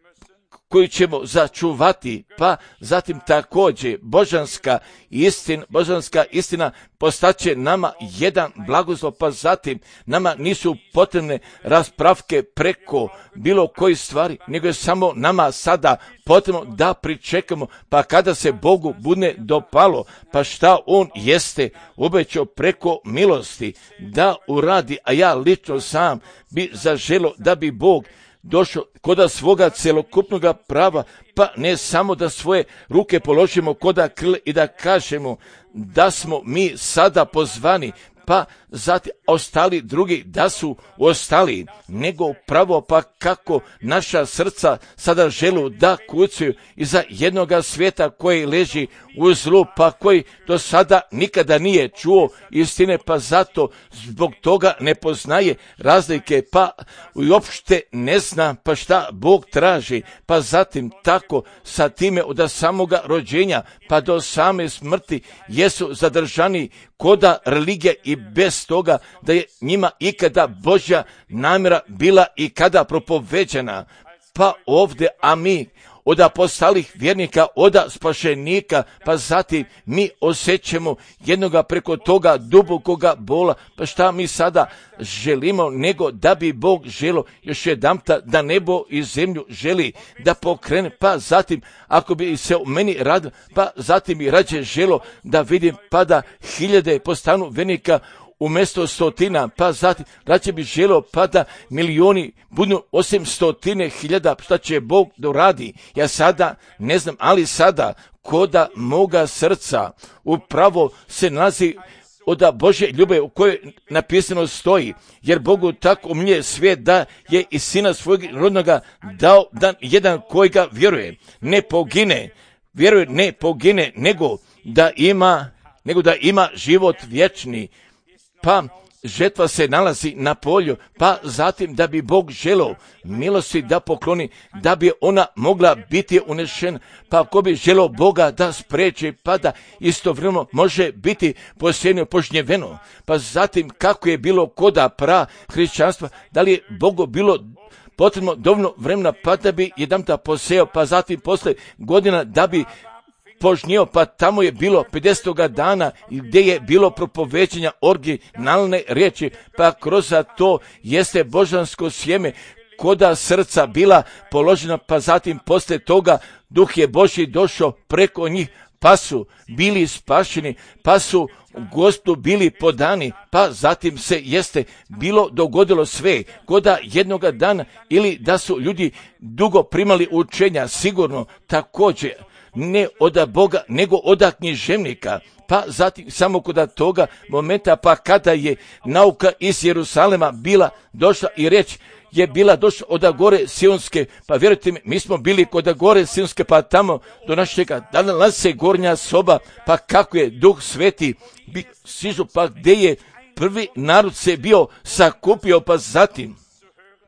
koju ćemo začuvati, pa zatim također božanska istina, božanska istina postaće nama jedan blagoslov, pa zatim nama nisu potrebne raspravke preko bilo koji stvari, nego je samo nama sada potrebno da pričekamo, pa kada se Bogu bude dopalo, pa šta On jeste obećao preko milosti da uradi, a ja lično sam bi zaželio da bi Bog došao koda svoga celokupnog prava, pa ne samo da svoje ruke položimo koda krle i da kažemo da smo mi sada pozvani, pa zatim ostali drugi da su ostali, nego pravo pa kako naša srca sada želu da kucaju iza jednoga svijeta koji leži u zlu, pa koji do sada nikada nije čuo istine, pa zato zbog toga ne poznaje razlike, pa uopšte ne zna pa šta Bog traži, pa zatim tako sa time od samoga rođenja pa do same smrti jesu zadržani koda religija i bez toga da je njima ikada Božja namjera bila i kada propoveđena. Pa ovdje, a mi od apostolih vjernika, od spašenika, pa zatim mi osjećamo jednoga preko toga dubokoga bola, pa šta mi sada želimo, nego da bi Bog želio još jedanputa da nebo i zemlju želi da pokrene, pa zatim ako bi se u meni radilo, pa zatim i rađe želo da vidim pa da hiljade postanu vjernika umjesto stotina, pa zatim rađe bi želio pa da milioni budu osim stotine hiljada, šta će Bog doradi. Ja sada ne znam, ali sada koda moga srca upravo se nalazi od Božje ljube u kojoj napisano stoji, jer Bogu tako umilje svijet da je i sina svojeg rodnoga dao da jedan koji ga vjeruje ne pogine, vjeruje ne pogine, nego da ima, nego da ima život vječni. Pa žetva se nalazi na polju, pa zatim da bi Bog želeo milosti da pokloni, da bi ona mogla biti unešena, pa ako bi želeo Boga da spreči, pa da istovremeno može biti posljednjo požnjeveno, pa zatim kako je bilo koda pra hrišćanstva, da li je Bogu bilo potrebno dovoljno vremena pa da bi jedanputa posejao, pa zatim posle godina da bi požnjeo, pa tamo je bilo pedesetoga dana gdje je bilo propoveđenja originalne riječi, pa kroz to jeste božansko sjeme koda srca bila položena, pa zatim poslije toga Duh je Božji došao preko njih, pa su bili spašeni, pa su Gospodu bili podani, pa zatim se jeste bilo dogodilo sve koda jednoga dana, ili da su ljudi dugo primali učenja, sigurno također ne od Boga, nego od književnika, pa zatim samo kod toga momenta, pa kada je nauka iz Jerusalema bila došla i reč je bila došla od gore Sionske, pa vjerujte mi, mi smo bili kod gore Sionske, pa tamo do našega danas se gornja soba, pa kako je Duh Sveti bi sižu, pa gdje je prvi narod se bio sakupio, pa zatim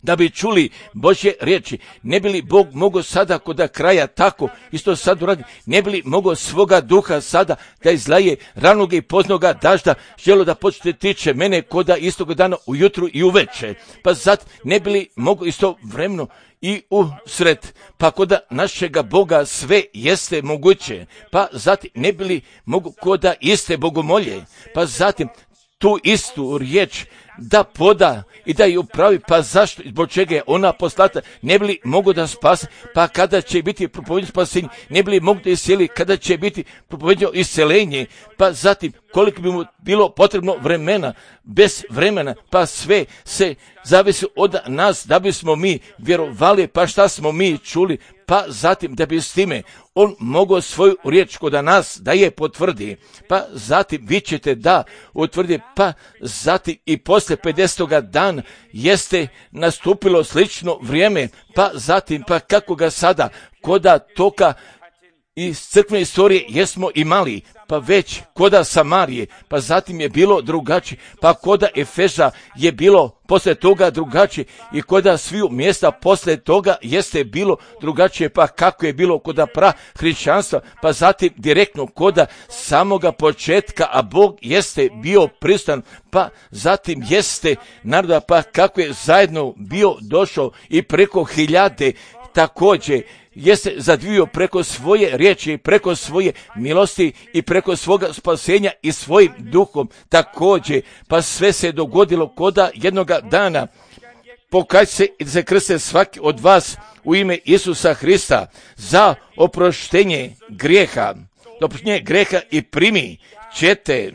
da bi čuli Božje riječi. Ne bi li Bog mogao sada kod kraja tako isto sad uradi, ne bi li mogao svoga duha sada da izlaje ranog i poznoga dažda, želo da počne tiče mene koda istog dana ujutru i uveče, pa zat ne bi li mogao isto vremeno i u sred, pa koda našega Boga sve jeste moguće, pa zatim ne bi li mogu koda iste bogomolje, pa zatim tu istu riječ da poda i da ju pravi, pa zašto, zbog čega je ona poslata, ne bi li mogu da spase, pa kada će biti propovedeno spasenje, ne bi li mogu da iseli, kada će biti propovedeno iscelenje, pa zatim koliko bi mu bilo potrebno vremena, bez vremena, pa sve se zavisi od nas, da bismo mi vjerovali, pa šta smo mi čuli, pa zatim da bi s time on mogao svoju riječ kod nas da je potvrdi, pa zatim vi ćete da utvrdi, pa zatim i posle pedesetoga dana jeste nastupilo slično vrijeme, pa zatim pa kako ga sada koda toka iz crkvene istorije jesmo imali, pa već koda Samarije, pa zatim je bilo drugačije, pa koda Efeza je bilo posle toga drugačije i koda sviju mjesta posle toga jeste bilo drugačije, pa kako je bilo koda pra hrišćanstva, pa zatim direktno koda samoga početka, a Bog jeste bio prisutan, pa zatim jeste naroda, pa kako je zajedno bio došao i preko hiljade također jeste zadvio preko svoje riječi, preko svoje milosti i preko svoga spasenja i svojim duhom također, pa sve se dogodilo koda jednoga dana. Pokaj se i se krste svaki od vas u ime Isusa Hrista za oproštenje grijeha, oproštenje grijeha i primi ćete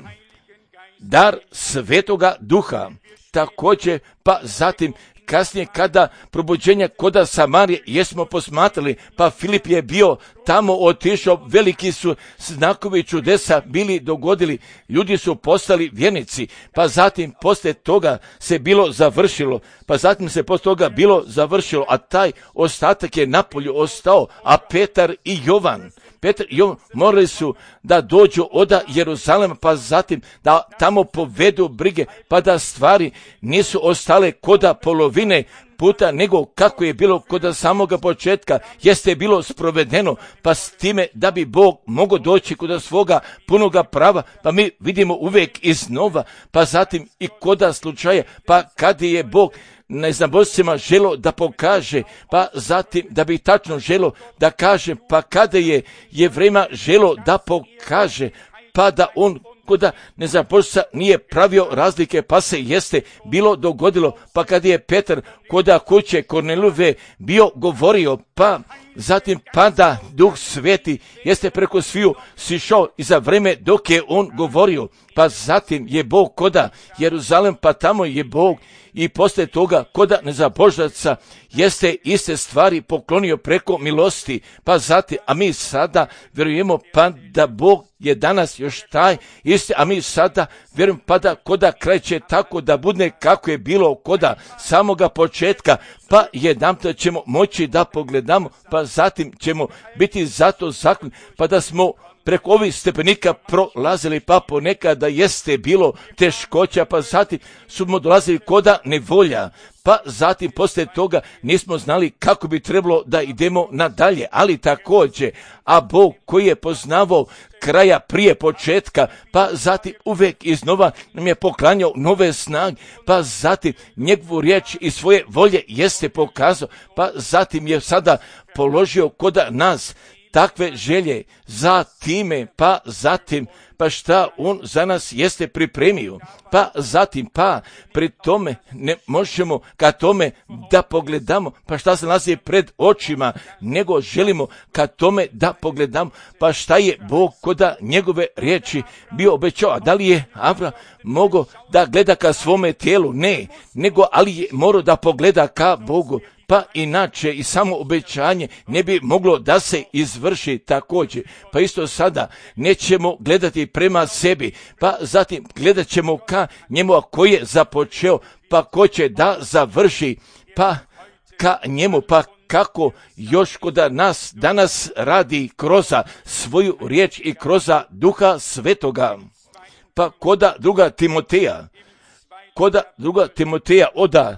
dar Svetoga Duha. Također, pa zatim kasnije kada probuđenja koda Samarije jesmo posmatrali, pa Filip je bio tamo otišao, veliki su znakovi čudesa bili dogodili, ljudi su postali vjernici, pa zatim poslije toga se bilo završilo, pa zatim se poslije toga bilo završilo, a taj ostatak je napolju ostao, a Petar i Jovan, Petar i Jovan morali su da dođu od Jeruzalema, pa zatim da tamo povedu brige, pa da stvari nisu ostale koda polovine puta, nego kako je bilo kod samoga početka, jeste bilo sprovedeno, pa s time da bi Bog mogao doći kod svoga punoga prava, pa mi vidimo uvijek iznova, pa zatim i koda slučaja, pa kad je Bog neznabošcima želo da pokaže, pa zatim da bi tačno želo da kaže, pa kada je Jevrejima želo da pokaže, pa da on koda nezabošca nije pravio razlike, pa se jeste bilo dogodilo, pa kad je Petar koda kuće Kornelijove bio govorio, pa zatim pada Duh Sveti jeste preko sviju sišao i za vreme dok je on govorio, pa zatim je Bog koda Jeruzalem, pa tamo je Bog i posle toga koda nezabožaca jeste iste stvari poklonio preko milosti, pa zatim, a mi sada vjerujemo pa da Bog je danas još taj isti, a mi sada vjerujemo pa da koda kraj će tako da bude kako je bilo koda samoga početka, pa jedanput ćemo moći da pogledamo, pa zatim ćemo biti zato zakljeni, pa da smo preko ovih stepenika prolazili, pa ponekada jeste bilo teškoća, pa zatim smo dolazili koda nevolja, pa zatim poslije toga nismo znali kako bi trebalo da idemo nadalje, ali također, a Bog koji je poznavao kraja prije početka, pa zatim uvijek iznova nam je poklanjao nove snage, pa zatim njegovu riječ i svoje volje jeste pokazao, pa zatim je sada položio koda nas takve želje za time, pa zatim, pa šta on za nas jeste pripremio, pa zatim, pa pri tome ne možemo ka tome da pogledamo, pa šta se nalazi pred očima, nego želimo ka tome da pogledamo, pa šta je Bog koda njegove riječi bio obećao, a da li je Avram mogao da gleda ka svome tijelu? Ne, nego ali je morao da pogleda ka Bogu, pa inače i samo obećanje ne bi moglo da se izvrši također. Pa isto sada nećemo gledati prema sebi, pa zatim gledat ćemo ka njemu, a koji je započeo, pa ko će da završi, pa ka njemu, pa kako još koda nas danas radi kroz svoju riječ i kroz Duha Svetoga. Pa koda druga Timoteja, koda druga Timoteja oda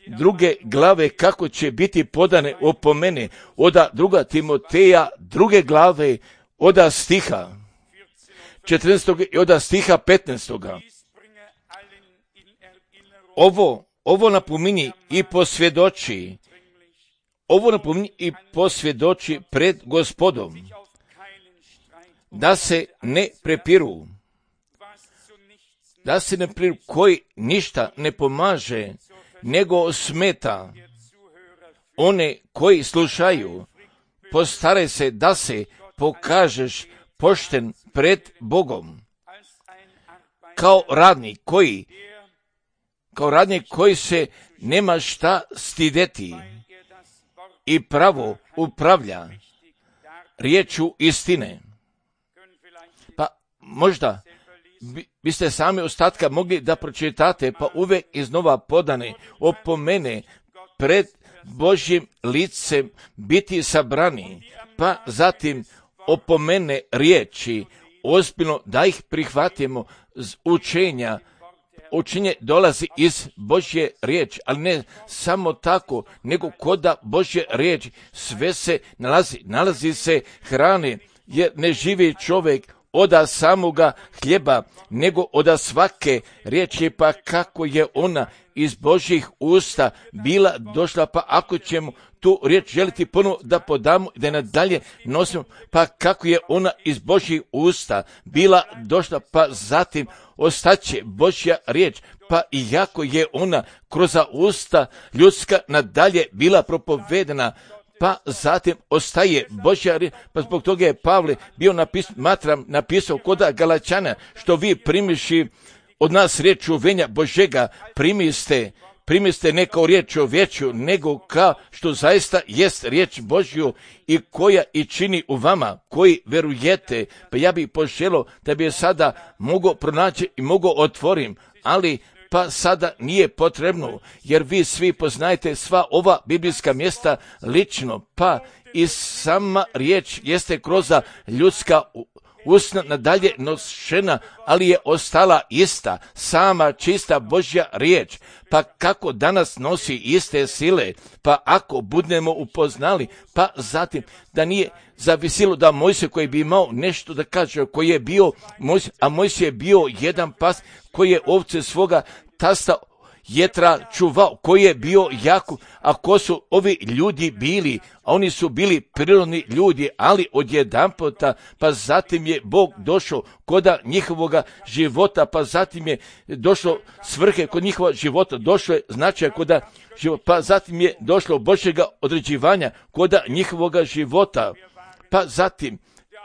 druge glave kako će biti podane opomene, oda druga Timoteja druge glave, oda stiha četrnaestog i oda stiha petnaestog. Ovo, ovo napominji i posvjedoči, ovo napominji i posvjedoči pred Gospodom, da se ne prepiru, da se ne prepiru koji ništa ne pomaže, nego smeta one koji slušaju. Postaraj se da se pokažeš pošten pred Bogom, kao radnik koji, kao radnik koji se nema šta stideti i pravo upravlja riječu istine. Pa možda bi, biste sami ostatka mogli da pročitate, pa uvek iznova podane opomene pred Božjim licem biti sabrani, pa zatim opomene riječi, ozbiljno da ih prihvatimo z učenja. Učenje dolazi iz Božje riječi, ali ne samo tako, nego koda Božje riječi sve se nalazi, nalazi se hrane, jer ne živi čovjek oda samoga hljeba, nego oda svake riječi, pa kako je ona iz Božjih usta bila došla, pa ako ćemo tu riječ želiti ponovo da podamo i da je nadalje nosimo, pa kako je ona iz Božjih usta bila došla, pa zatim ostaće Božja riječ, pa iako je ona kroz usta ljudska nadalje bila propovedena, pa zatim ostaje Božja riječ, pa zbog toga je Pavle bio napis, matram, napisao koda Galačana, što vi primiši od nas riječ uvenja Božega, primiste, primiste ne kao riječ o veću, nego kao što zaista jest riječ Božju i koja i čini u vama, koji verujete. Pa ja bih poželio da bi je sada mogao pronaći i mogao otvorim, ali pa sada nije potrebno, jer vi svi poznajete sva ova biblijska mjesta lično, pa i sama riječ jeste kroz ljudska usna nadalje nošena, ali je ostala ista, sama čista Božja riječ. Pa kako danas nosi iste sile, pa ako budemo upoznali, pa zatim da nije zavisilo da Mojsije koji bi imao nešto da kaže, koji je bio Mojsije, a Mojsije je bio jedan pas koji je ovce svoga tasta Jetra čuvao, koji je bio jako, a ko su ovi ljudi bili, a oni su bili prirodni ljudi, ali odjedanputa, pa zatim je Bog došao koda njihovoga života, pa zatim je došlo svrhe kod njihova života, došlo je značaj koda života, pa zatim je došlo Božjega određivanja koda njihovoga života, pa zatim,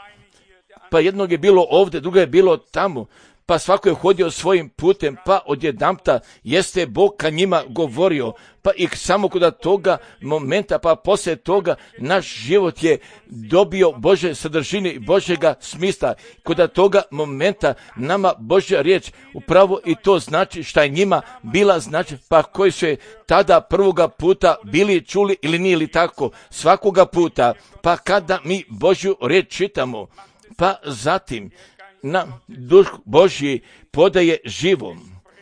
pa jednog je bilo ovdje, drugo je bilo tamo, pa svako je hodio svojim putem, pa odjedanputa jeste Bog ka njima govorio, pa i samo kod toga momenta, pa poslije toga naš život je dobio Bože sadržine i Božjega smisla. Kod toga momenta nama Božja riječ upravo i to znači šta je njima bila znači, pa koji su je tada prvoga puta bili čuli ili nije li tako, svakoga puta, pa kada mi Božju riječ čitamo, pa zatim nam Duh Božji podaje živom,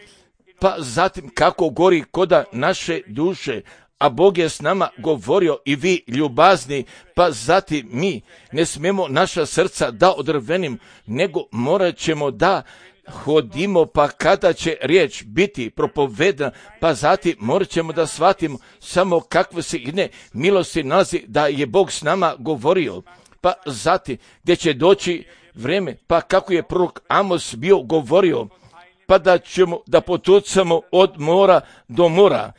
pa zatim kako gori koda naše duše, a Bog je s nama govorio i vi ljubazni, pa zatim mi ne smijemo naša srca da odrvenim, nego morat ćemo da hodimo, pa kada će riječ biti propovedana, pa zatim morat ćemo da shvatimo samo kakve se ine milosti nalazi da je Bog s nama govorio, pa zatim gdje će doći vreme, pa kako je prorok Amos bio govorio, pa da ćemo da potucamo od mora do mora,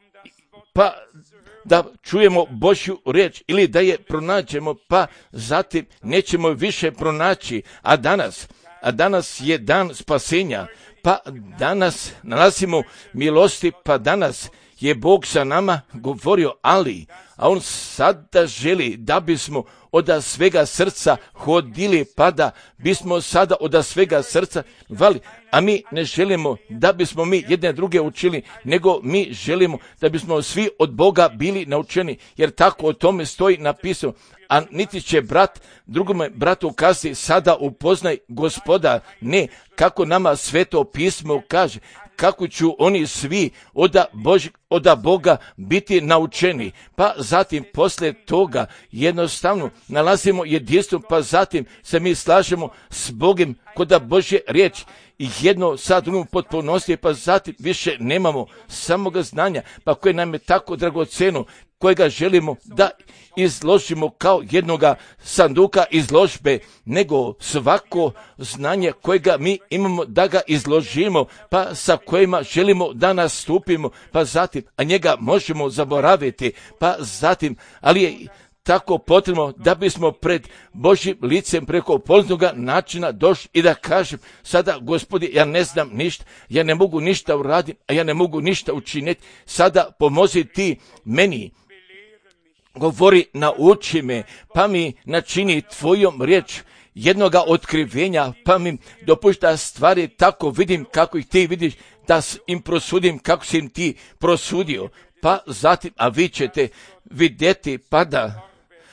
pa da čujemo Božju riječ ili da je pronađemo, pa zatim nećemo više pronaći, a danas, a danas je dan spasenja, pa danas nalazimo milosti, pa danas je Bog sa nama govorio, ali, a On sada želi da bismo od svega srca hodili, pa da bismo sada od svega srca vali, a mi ne želimo da bismo mi jedne druge učili, nego mi želimo da bismo svi od Boga bili naučeni, jer tako o tome stoji napisano, a niti će brat drugome bratu kazati sada upoznaj Gospoda, ne, kako nama Sveto pismo kaže, kako ću oni svi oda, Bož, oda Boga biti naučeni. Pa zatim posle toga jednostavno nalazimo jedinstvo, pa zatim se mi slažemo s Bogom kod Božje riječi. I jedno sa drugom potpunosti, pa zatim više nemamo samoga znanja, pa koje nam je tako dragoceno, kojega želimo da izložimo kao jednoga sanduka izložbe, nego svako znanje kojega mi imamo da ga izložimo, pa sa kojima želimo da nastupimo, pa zatim, a njega možemo zaboraviti, pa zatim, ali je tako potrebno da bismo pred Božjim licem preko poznanoga načina došli i da kažem, sada Gospodi, ja ne znam ništa, ja ne mogu ništa uraditi, a ja ne mogu ništa učiniti, sada pomozi ti meni. Govori, nauči me, pa mi načini tvojom riječ jednoga otkrivenja, pa mi dopušta stvari tako vidim kako ih ti vidiš, da im prosudim kako si im ti prosudio, pa zatim, a vi ćete vidjeti, pa da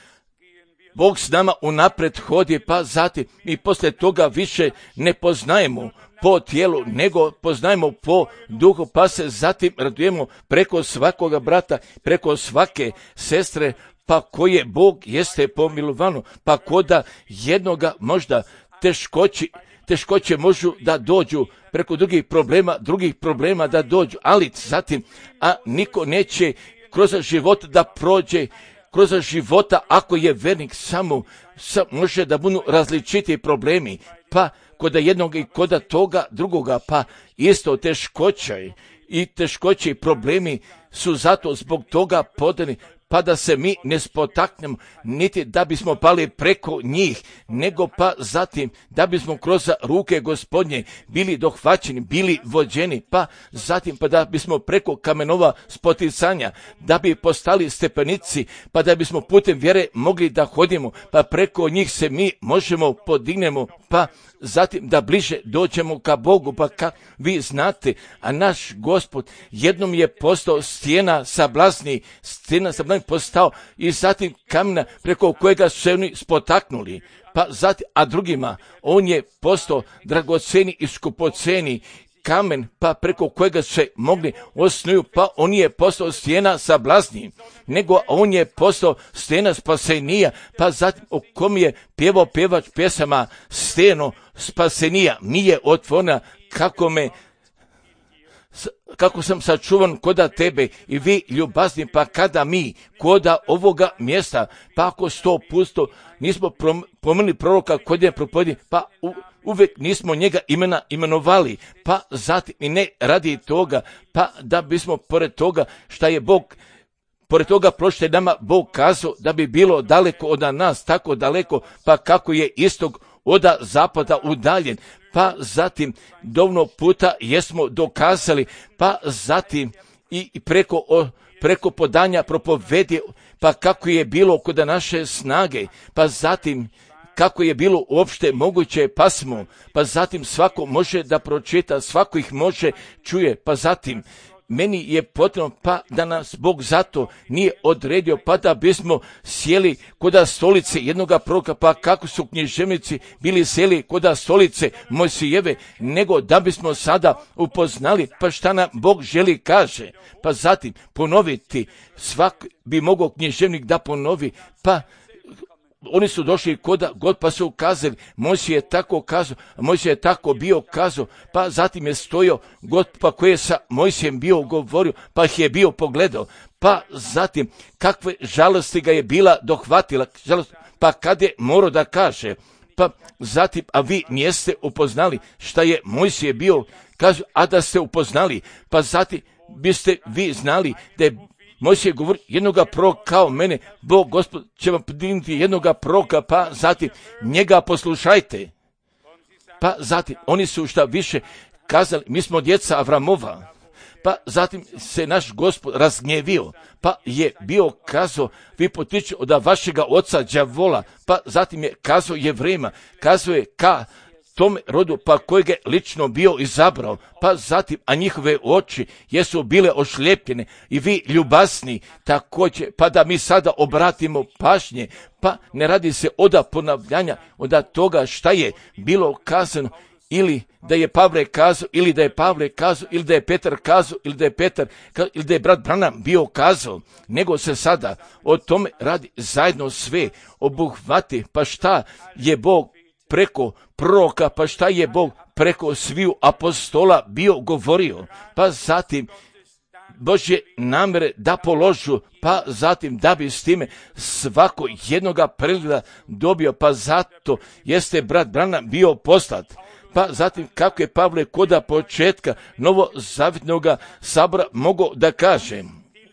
Bog s nama unapred hodi, pa zatim i poslije toga više ne poznajemo po tijelu, nego poznajemo po duhu, pa se zatim radujemo preko svakoga brata, preko svake sestre, pa koje Bog jeste pomilovano, pa koda jednoga možda teškoći, teškoće možu da dođu preko drugih problema, drugih problema da dođu, ali zatim, a niko neće kroz život da prođe, kroz života ako je vernik samo, samo može da budu različiti problemi, pa kod jednog i kod toga drugoga, pa isto teškoće i teškoće i problemi su zato zbog toga podani, pa da se mi ne spotaknemo, niti da bismo pali preko njih, nego pa zatim da bismo kroz ruke Gospodnje bili dohvaćeni, bili vođeni, pa zatim pa da bismo preko kamenova spoticanja, da bi postali stepenici, pa da bismo putem vjere mogli da hodimo, pa preko njih se mi možemo podignemo, pa zatim da bliže dođemo ka Bogu, pa ka vi znate, a naš Gospod jednom je postao stijena sablazni, stijena sablazni postao i zatim kamena preko kojega su se oni spotaknuli, pa zatim, a drugima on je postao dragoceni i skupoceni kamen, pa preko kojega se mogli osnuju, pa on je postao stijena sablazni, nego on je postao stijena spasenija, pa zatim o kom je pjevao pjevač pjesama stijeno spasenija, mi je otvorena kako me kako sam sačuvan koda tebe i vi ljubazni, pa kada mi koda ovoga mjesta, pa ako sto pusto nismo pomili proroka kod je propodi, pa u, uvijek nismo njega imena imenovali, pa zatim i ne radi toga, pa da bismo pored toga šta je Bog, pored toga prošle nama Bog kazao da bi bilo daleko od nas, tako daleko, pa kako je istog oda zapada udaljen, pa zatim dovoljno puta jesmo dokazali, pa zatim i preko, preko podanja propovedi, pa kako je bilo kod naše snage, pa zatim kako je bilo uopšte moguće pasmo, pa zatim svako može da pročita, svako ih može čuje, pa zatim meni je potrebno pa da nas Bog zato nije odredio, pa da bismo sjeli koda stolice jednoga proroka, pa kako su književnici bili sjeli koda stolice Mojsijeve, nego da bismo sada upoznali pa šta nam Bog želi kaže, pa zatim ponoviti, svak bi mogao književnik da ponovi, pa oni su došli koda God, pa su ukazali, Mojsije je tako kazao, Mojsije je tako bio kazao, pa zatim je stojio God, pa koji je sa Mojsijem bio govorio, pa ih je bio pogledao, pa zatim kakve žalosti ga je bila dohvatila, žalost, pa kad je morao da kaže, pa zatim, a vi nijeste upoznali šta je Mojsije bio, kažu, a da ste upoznali, pa zatim biste vi znali da je Mojsije govori jednoga proroka kao mene, Bog Gospod će vam podignuti jednoga proroka, pa zatim njega poslušajte. Pa zatim oni su šta više kazali, mi smo djeca Avramova, pa zatim se naš Gospod razgnjevio, pa je bio kazao, vi potičete od vašega oca đavola, pa zatim je kazao Jevrejima, kazao je ka tome rodu, pa kojeg je lično bio izabrao, pa zatim, a njihove oči jesu bile ošljepljene i vi ljubasni također, pa da mi sada obratimo pažnje, pa ne radi se oda ponavljanja, oda toga šta je bilo kazano ili da je Pavle kazao, ili da je Pavle kazao, ili da je Petar kazao, ili da je Petar, ili da je brat Branham bio kazao, nego se sada o tome radi zajedno sve obuhvati. Pa šta je Bog preko proroka, pa šta je Bog preko sviju apostola bio govorio, pa zatim Božje namere da položu, pa zatim da bi s time svako jednoga pregleda dobio, pa zato jeste brat Branham bio poslat. Pa zatim kako je Pavle koda početka novozavjetnoga sabora mogao da kaže,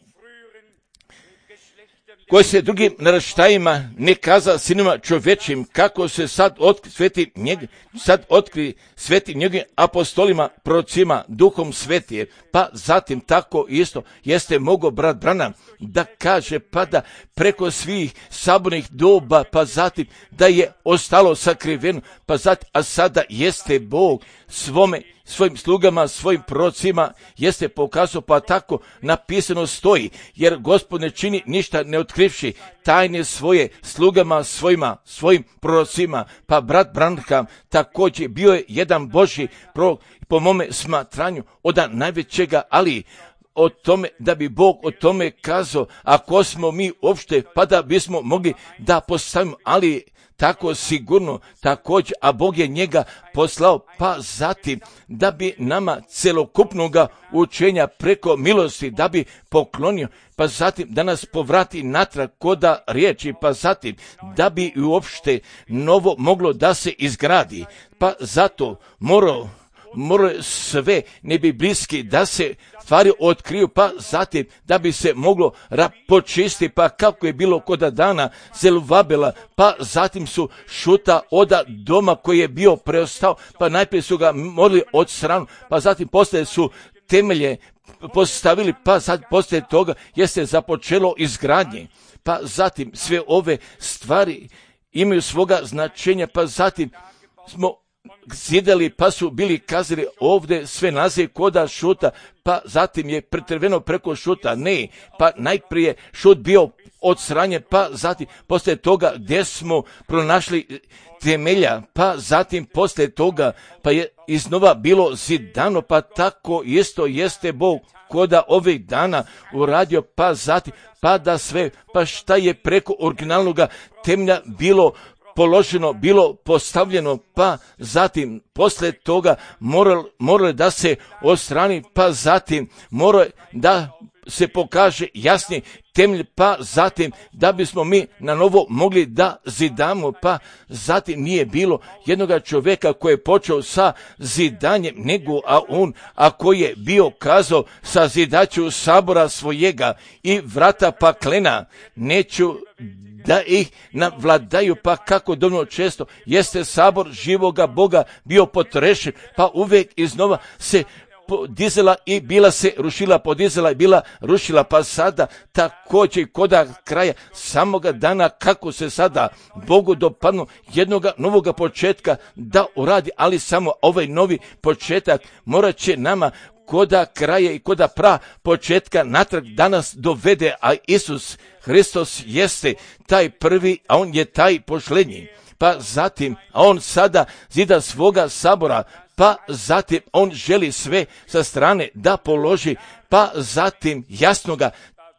koji se drugim naraštajima ne kaza sinima čovječim, kako se sad otkri sveti njeg, sad otkri sveti njegovim apostolima, prorocima, duhom svetije. Pa zatim tako isto jeste mogao brat Branham da kaže, pa da preko svih sabornih doba, pa zatim da je ostalo sakriveno, pa zatim, a sada jeste Bog svome, svojim slugama, svojim prorocima jeste pokazao, pa tako napisano stoji, jer Gospod ne čini ništa ne otkrivši tajne svoje slugama svojima, svojim prorocima. Pa brat Branham također bio je jedan Božji prorok, po mome smatranju od najvećega, ali o tome da bi Bog o tome kazao, ako smo mi uopšte, pa da bismo mogli da postavimo, ali tako sigurno također, a Bog je njega poslao, pa zatim da bi nama celokupnoga učenja preko milosti da bi poklonio, pa zatim da nas povrati natrag koda riječi, pa zatim da bi uopšte novo moglo da se izgradi, pa zato morao mora sve nebiblijski da se stvari otkriju, pa zatim da bi se moglo počistiti, pa kako je bilo koda dana Zeluvabela, pa zatim su šuta oda doma koji je bio preostao, pa najprije su ga morali odstraniti, pa zatim poslije su temelje postavili, pa sad poslije toga jeste započelo izgradnje, pa zatim sve ove stvari imaju svoga značenja, pa zatim smo zidali, pa su bili kazali ovdje sve naziv koda šuta, pa zatim je pretrveno preko šuta, ne, pa najprije šut bio odstranjen, pa zatim poslije toga gdje smo pronašli temelja, pa zatim poslije toga pa je iznova bilo zidano, pa tako isto jeste Bog koda ovih dana uradio, pa zatim pa da sve, pa šta je preko originalnoga temelja bilo položeno, bilo postavljeno, pa zatim poslije toga moral, moralo da se odstrani, pa zatim mora da se pokaže jasni temelj, pa zatim da bismo mi na novo mogli da zidamo, pa zatim nije bilo jednoga čovjeka koji je počeo sa zidanjem, nego a on, a koji je bio kazao sa zidaću sabora svojega i vrata paklena, neću da ih navladaju, pa kako dovoljno često jeste sabor živoga Boga bio potrešen, pa uvijek iznova se podizela i bila se rušila, podizela i bila rušila, pa sada također koda kraja samoga dana kako se sada Bogu dopadnu jednoga novoga početka da uradi, ali samo ovaj novi početak morat će nama koda kraja i koda pra početka natrag danas dovede, a Isus Hristos jeste taj prvi, a on je taj pošlednji. Pa zatim, a on sada zida svoga sabora, pa zatim on želi sve sa strane da položi, pa zatim jasnoga,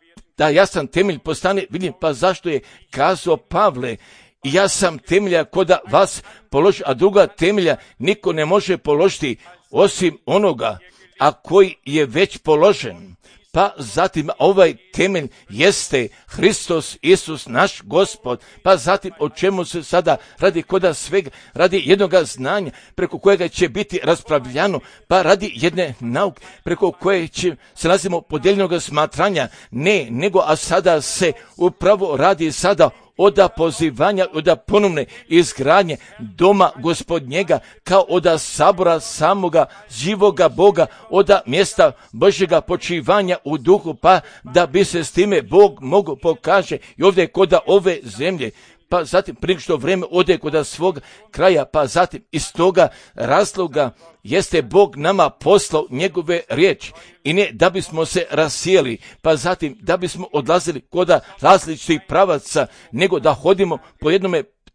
da jasan temelj postane, vidim, pa zašto je kazao Pavle, ja sam temelja koda vas položi, a druga temelja niko ne može položiti osim onoga, a koji je već položen. Pa zatim ovaj temelj jeste Hristos Isus naš Gospod, pa zatim o čemu se sada radi koda svega, radi jednoga znanja preko kojega će biti raspravljano, pa radi jedne nauke preko koje će se nalazimo podijeljenoga smatranja, ne, nego a sada se upravo radi sada oda pozivanja, oda ponovne izgradnje doma Gospodnjega, kao oda sabora samoga živoga Boga, oda mjesta Božjega počivanja u duhu, pa da bi se s time Bog mogu pokaže i ovdje koda ove zemlje, pa zatim prije što vrijeme ode koda svog kraja, pa zatim iz toga razloga jeste Bog nama poslao njegove riječi i ne da bismo se rasijeli, pa zatim da bismo odlazili koda različitih pravaca, nego da hodimo po jednome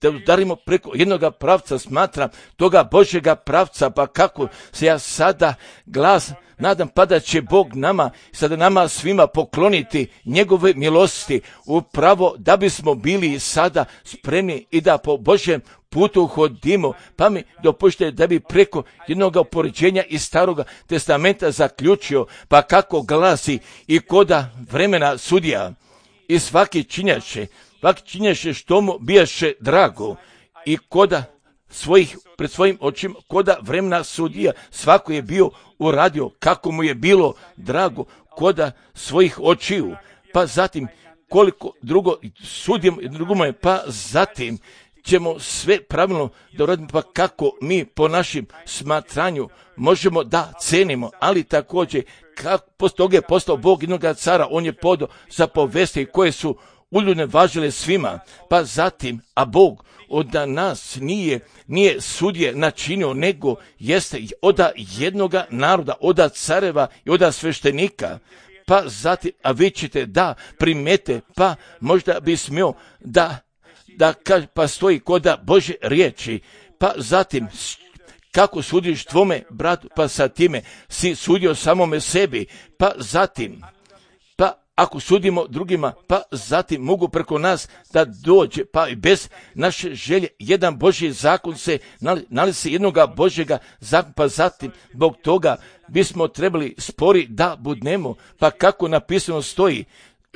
da udarimo preko jednoga pravca, smatram toga Božjega pravca, pa kako se ja sada glas nadam pa da će Bog nama, sada nama svima pokloniti njegove milosti, upravo da bismo bili sada spremni i da po Božjem putu hodimo, pa mi dopušte da bi preko jednog upoređenja iz Staroga testamenta zaključio, pa kako glasi i koda vremena sudija i svaki činjaše, svaki činjaše što mu bijaše drago i koda svojih, pred svojim očima, koda vremena sudija, svako je bio uradio kako mu je bilo drago, koda svojih očiju, pa zatim koliko drugo sudimo drugome, pa zatim ćemo sve pravilno da uradimo, pa kako mi po našim smatranju možemo da cenimo, ali također kako posto toga je postao Bog jednoga cara, on je podao zapovesti koje su uljudne važile svima, pa zatim, a Bog od nas nije, nije sudje načinio, nego jeste oda jednoga naroda, oda careva i oda sveštenika, pa zatim, a vi ćete da primete, pa možda bi smio da da kaže, pa stoji koda Božje riječi, pa zatim kako sudiš tvome bratu, pa sa time si sudio samome sebi, pa zatim, pa ako sudimo drugima, pa zatim mogu preko nas da dođe, pa i bez naše želje, jedan Božji zakon se nalazi jednoga Božjega zakona, pa zatim zbog toga bismo trebali spori da budnemo, pa kako napisano stoji,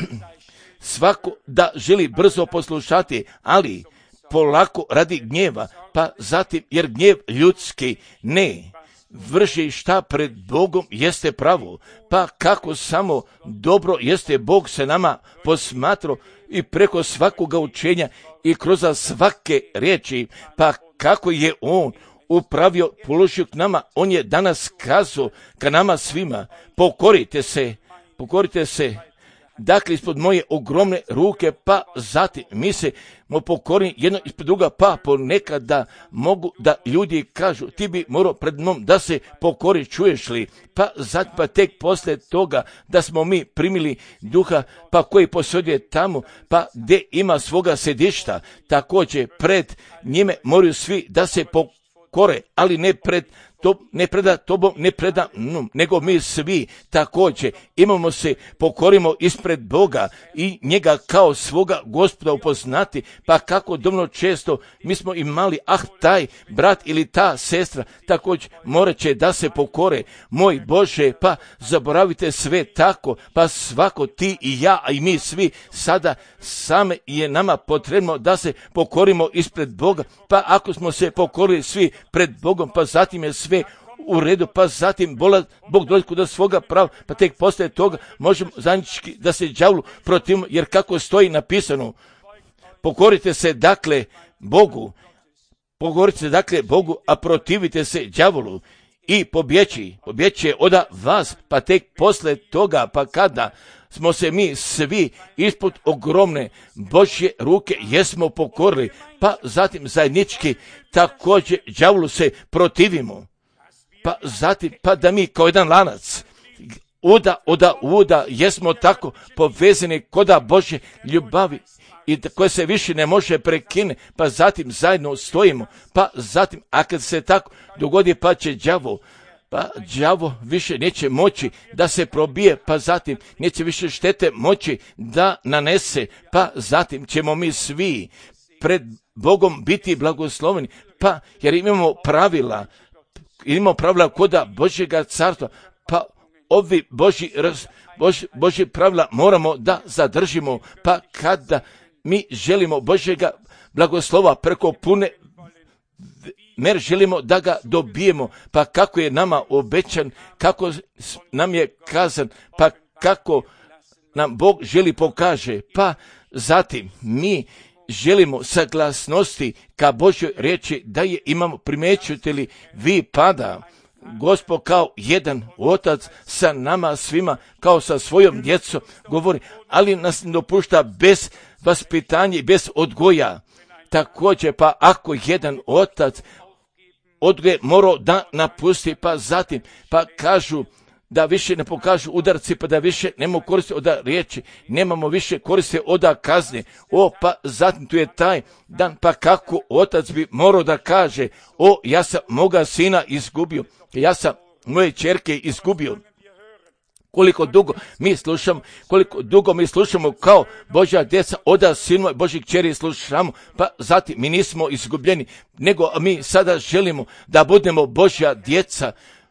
svako da želi brzo poslušati, ali polako radi gnjeva, pa zatim jer gnjev ljudski ne vrši šta pred Bogom jeste pravo, pa kako samo dobro jeste Bog se nama posmatrao i preko svakoga učenja i kroz svake riječi, pa kako je on upravio položio k nama, on je danas kazao ka nama svima, pokorite se, pokorite se, dakle ispod moje ogromne ruke, pa zatim mi se mo pokorni jedno ispod druga, pa ponekad da mogu da ljudi kažu ti bi morao pred mnom da se pokori, čuješ li, pa zatim pa tek posle toga da smo mi primili duha, pa koji posjeduje tamo, pa gdje ima svoga sedišta, također pred njime moraju svi da se pokore, ali ne pred To ne preda tobom, ne preda mnom, nego mi svi također imamo se, pokorimo ispred Boga i njega kao svoga Gospoda upoznati, pa kako dovoljno često mi smo imali, ah taj brat ili ta sestra također morat će da se pokore, moj Bože, pa zaboravite sve tako, pa svako ti i ja, a i mi svi sada same je nama potrebno da se pokorimo ispred Boga, pa ako smo se pokorili svi pred Bogom, pa zatim je sve u redu, pa zatim bola, Bog dođe do svoga prava, pa tek poslije toga možemo zajednički da se đavlu protivimo, jer kako stoji napisano, pokorite se dakle Bogu, pokorite se dakle Bogu, a protivite se đavolu i pobjeći, pobjeći je oda vas, pa tek poslije toga, pa kada smo se mi svi ispod ogromne Božje ruke jesmo pokorili, pa zatim zajednički također đavolu se protivimo, pa zatim pa da mi kao jedan lanac uda, oda, uda, jesmo tako povezani koda Božje ljubavi i koje se više ne može prekine, pa zatim zajedno stojimo, pa zatim, a kad se tako dogodi, pa će đavo, pa đavo više neće moći da se probije, pa zatim neće više štete moći da nanese, pa zatim ćemo mi svi pred Bogom biti blagosloveni, pa jer imamo pravila, imamo pravila koda Božjega carstva, pa ovi Božji, Božji, Božji pravila moramo da zadržimo, pa kada mi želimo Božjega blagoslova preko pune mer želimo da ga dobijemo, pa kako je nama obećan, kako nam je kazan, pa kako nam Bog želi pokaže, pa zatim mi želimo saglasnosti ka Božjoj riječi da je imamo, primećujete li vi pada Gospod kao jedan otac sa nama svima, kao sa svojom djecom govori, ali nas ne dopušta bez vaspitanja i bez odgoja. Također, pa ako jedan otac odgoje morao da napusti, pa zatim, pa kažu da više ne pokažu udarci, pa da više ne mogu koristiti od riječi, nemamo više koriste od kazne. O, pa zatim tu je taj dan, pa kako otac bi morao da kaže, o, ja sam moga sina izgubio, ja sam moje ćerke izgubio. Koliko dugo mi slušamo, koliko dugo mi slušamo kao Božja djeca, oda sinova Božjih kćeri slušamo, pa zatim mi nismo izgubljeni, nego mi sada želimo da budemo Božja djeca,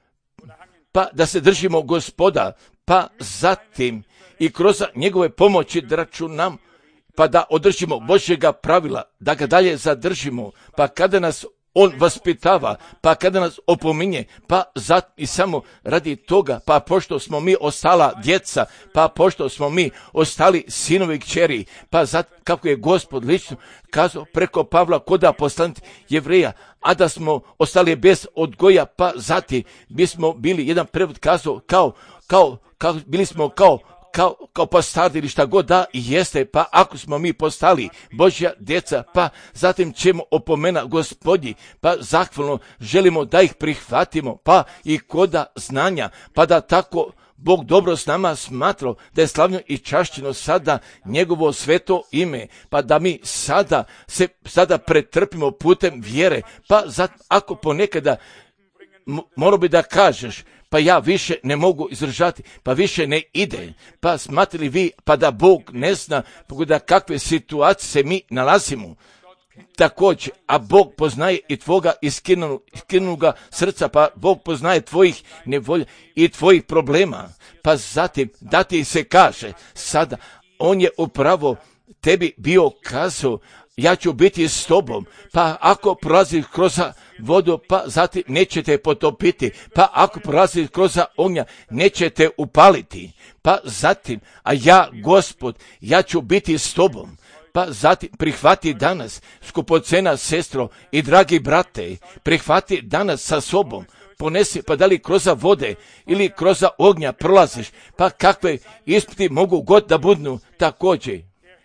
pa da se držimo Gospoda, pa zatim i kroz njegove pomoći da računam, pa da održimo Božjega pravila, da ga dalje zadržimo, pa kada nas on vaspitava, pa kada nas opominje, pa zat, i samo radi toga, pa pošto smo mi ostala djeca, pa pošto smo mi ostali sinovi kćeri, pa zat, kako je Gospod lično kazao preko Pavla koda poslanik Jevreja, a da smo ostali bez odgoja, pa zatim bismo bili, jedan prevod kazao, kao, kao, kao, bili smo kao, kao, kao pastardi ili šta god da i jeste, pa ako smo mi postali Božja djeca, pa zatim ćemo opomena Gospodnji, pa zahvalno želimo da ih prihvatimo, pa i koda znanja, pa da tako Bog dobro s nama smatrao da je slavno i čašćeno sada njegovo sveto ime, pa da mi sada se sada pretrpimo putem vjere, pa zatim ako ponekada morao bi da kažeš, pa ja više ne mogu izdržati, pa više ne ide, pa smatrali vi, pa da Bog ne zna da kakve situacije se mi nalazimo. Također, a Bog poznaje i tvoga iskinunoga srca, pa Bog poznaje tvojih nevolja i tvojih problema, pa zatim da ti se kaže sada, on je upravo tebi bio kazao, ja ću biti s tobom, pa ako prolaziš kroz vodu, pa zatim neće te potopiti, pa ako prolaziš kroz ognja, neće te upaliti, pa zatim, a ja, Gospod, ja ću biti s tobom. Pa zatim prihvati danas, skupocena sestro i dragi brate, prihvati danas sa sobom, ponesi, pa da li kroz vode ili kroz ognja prolaziš, pa kakve ispiti mogu god da budnu također.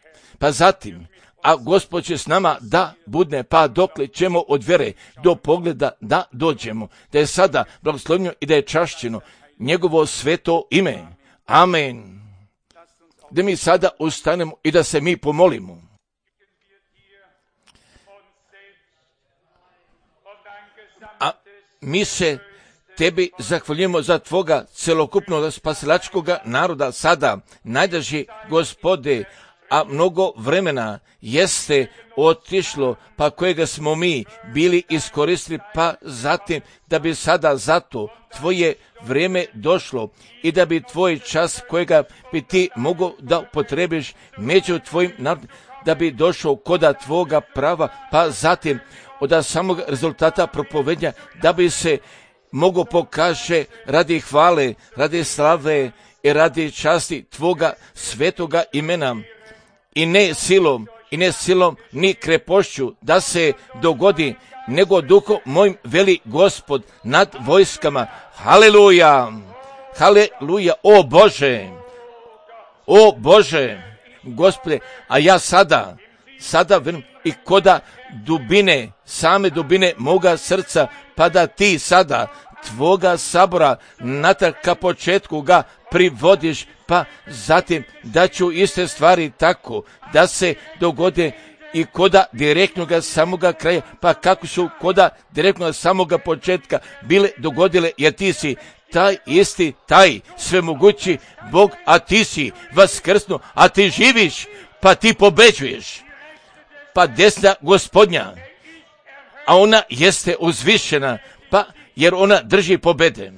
Pa zatim, a Gospod će s nama da budne, pa dokle ćemo od vjere do pogleda da dođemo, da je sada blagoslovljeno i da je čašćeno njegovo sveto ime. Amen. Da mi sada ustanemo i da se mi pomolimo. A mi se tebi zahvaljujemo za tvoga celokupnog spasilačkoga naroda sada, najdraži Gospode, a mnogo vremena jeste otišlo, pa kojega smo mi bili iskoristili, pa zatim da bi sada zato tvoje vrijeme došlo i da bi tvoj čas kojega bi ti mogao da potrebiš među tvojim narodom, da bi došao koda tvoga prava, pa zatim od samog rezultata propovednja, da bi se mogo pokaže radi hvale, radi slave i radi časti tvoga svetoga imena. I ne silom, i ne silom, ni krepošću da se dogodi, nego duhom mojim veli Gospod nad vojskama. Haleluja, haleluja, o Bože, o Bože, Gospode, a ja sada, sada vrem i koda dubine, same dubine moga srca, pa da ti sada tvoga sabora natrag ka početku ga privodiš, pa zatim da ću iste stvari tako da se dogode i koda direktnoga samoga kraja, pa kako su koda direktnoga samoga početka bile dogodile, jer ti si taj isti, taj svemogući Bog, a ti si vaskrsnu, a ti živiš, pa ti pobeđuješ. Pa desna Gospodnja, a ona jeste uzvišena, pa jer ona drži pobede.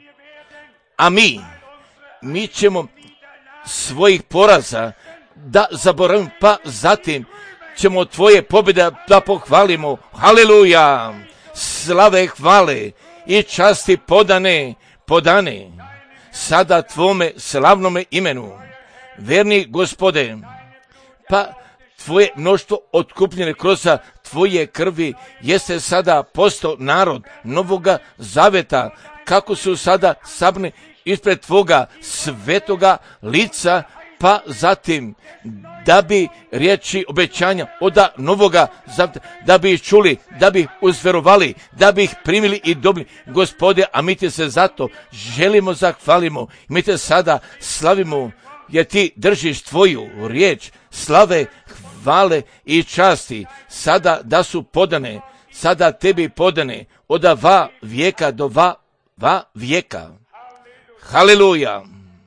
A mi, mi ćemo svojih poraza da zaboravimo, pa zatim ćemo tvoje pobjede da pohvalimo. Haleluja, slave, hvale i časti podane, podane sada tvome slavnome imenu. Verni Gospode, pa tvoje mnoštvo otkupljene kroz tvoje krvi jeste sada postao narod novoga zaveta, kako su sada sabrani ispred tvoga svetoga lica pa zatim da bi riječi obećanja od novoga, da bi ih čuli, da bi ih uzverovali, da bi ih primili i dobili. Gospode, a mi ti se zato želimo zahvalimo. Mi te sada slavimo, jer ti držiš tvoju riječ slave, hvale i časti. Sada da su podane, sada tebi podane od va vijeka do va, va vijeka. Haleluja!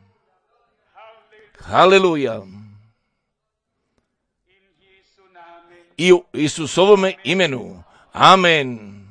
Haleluja! I u Isusovome imenu. Amen.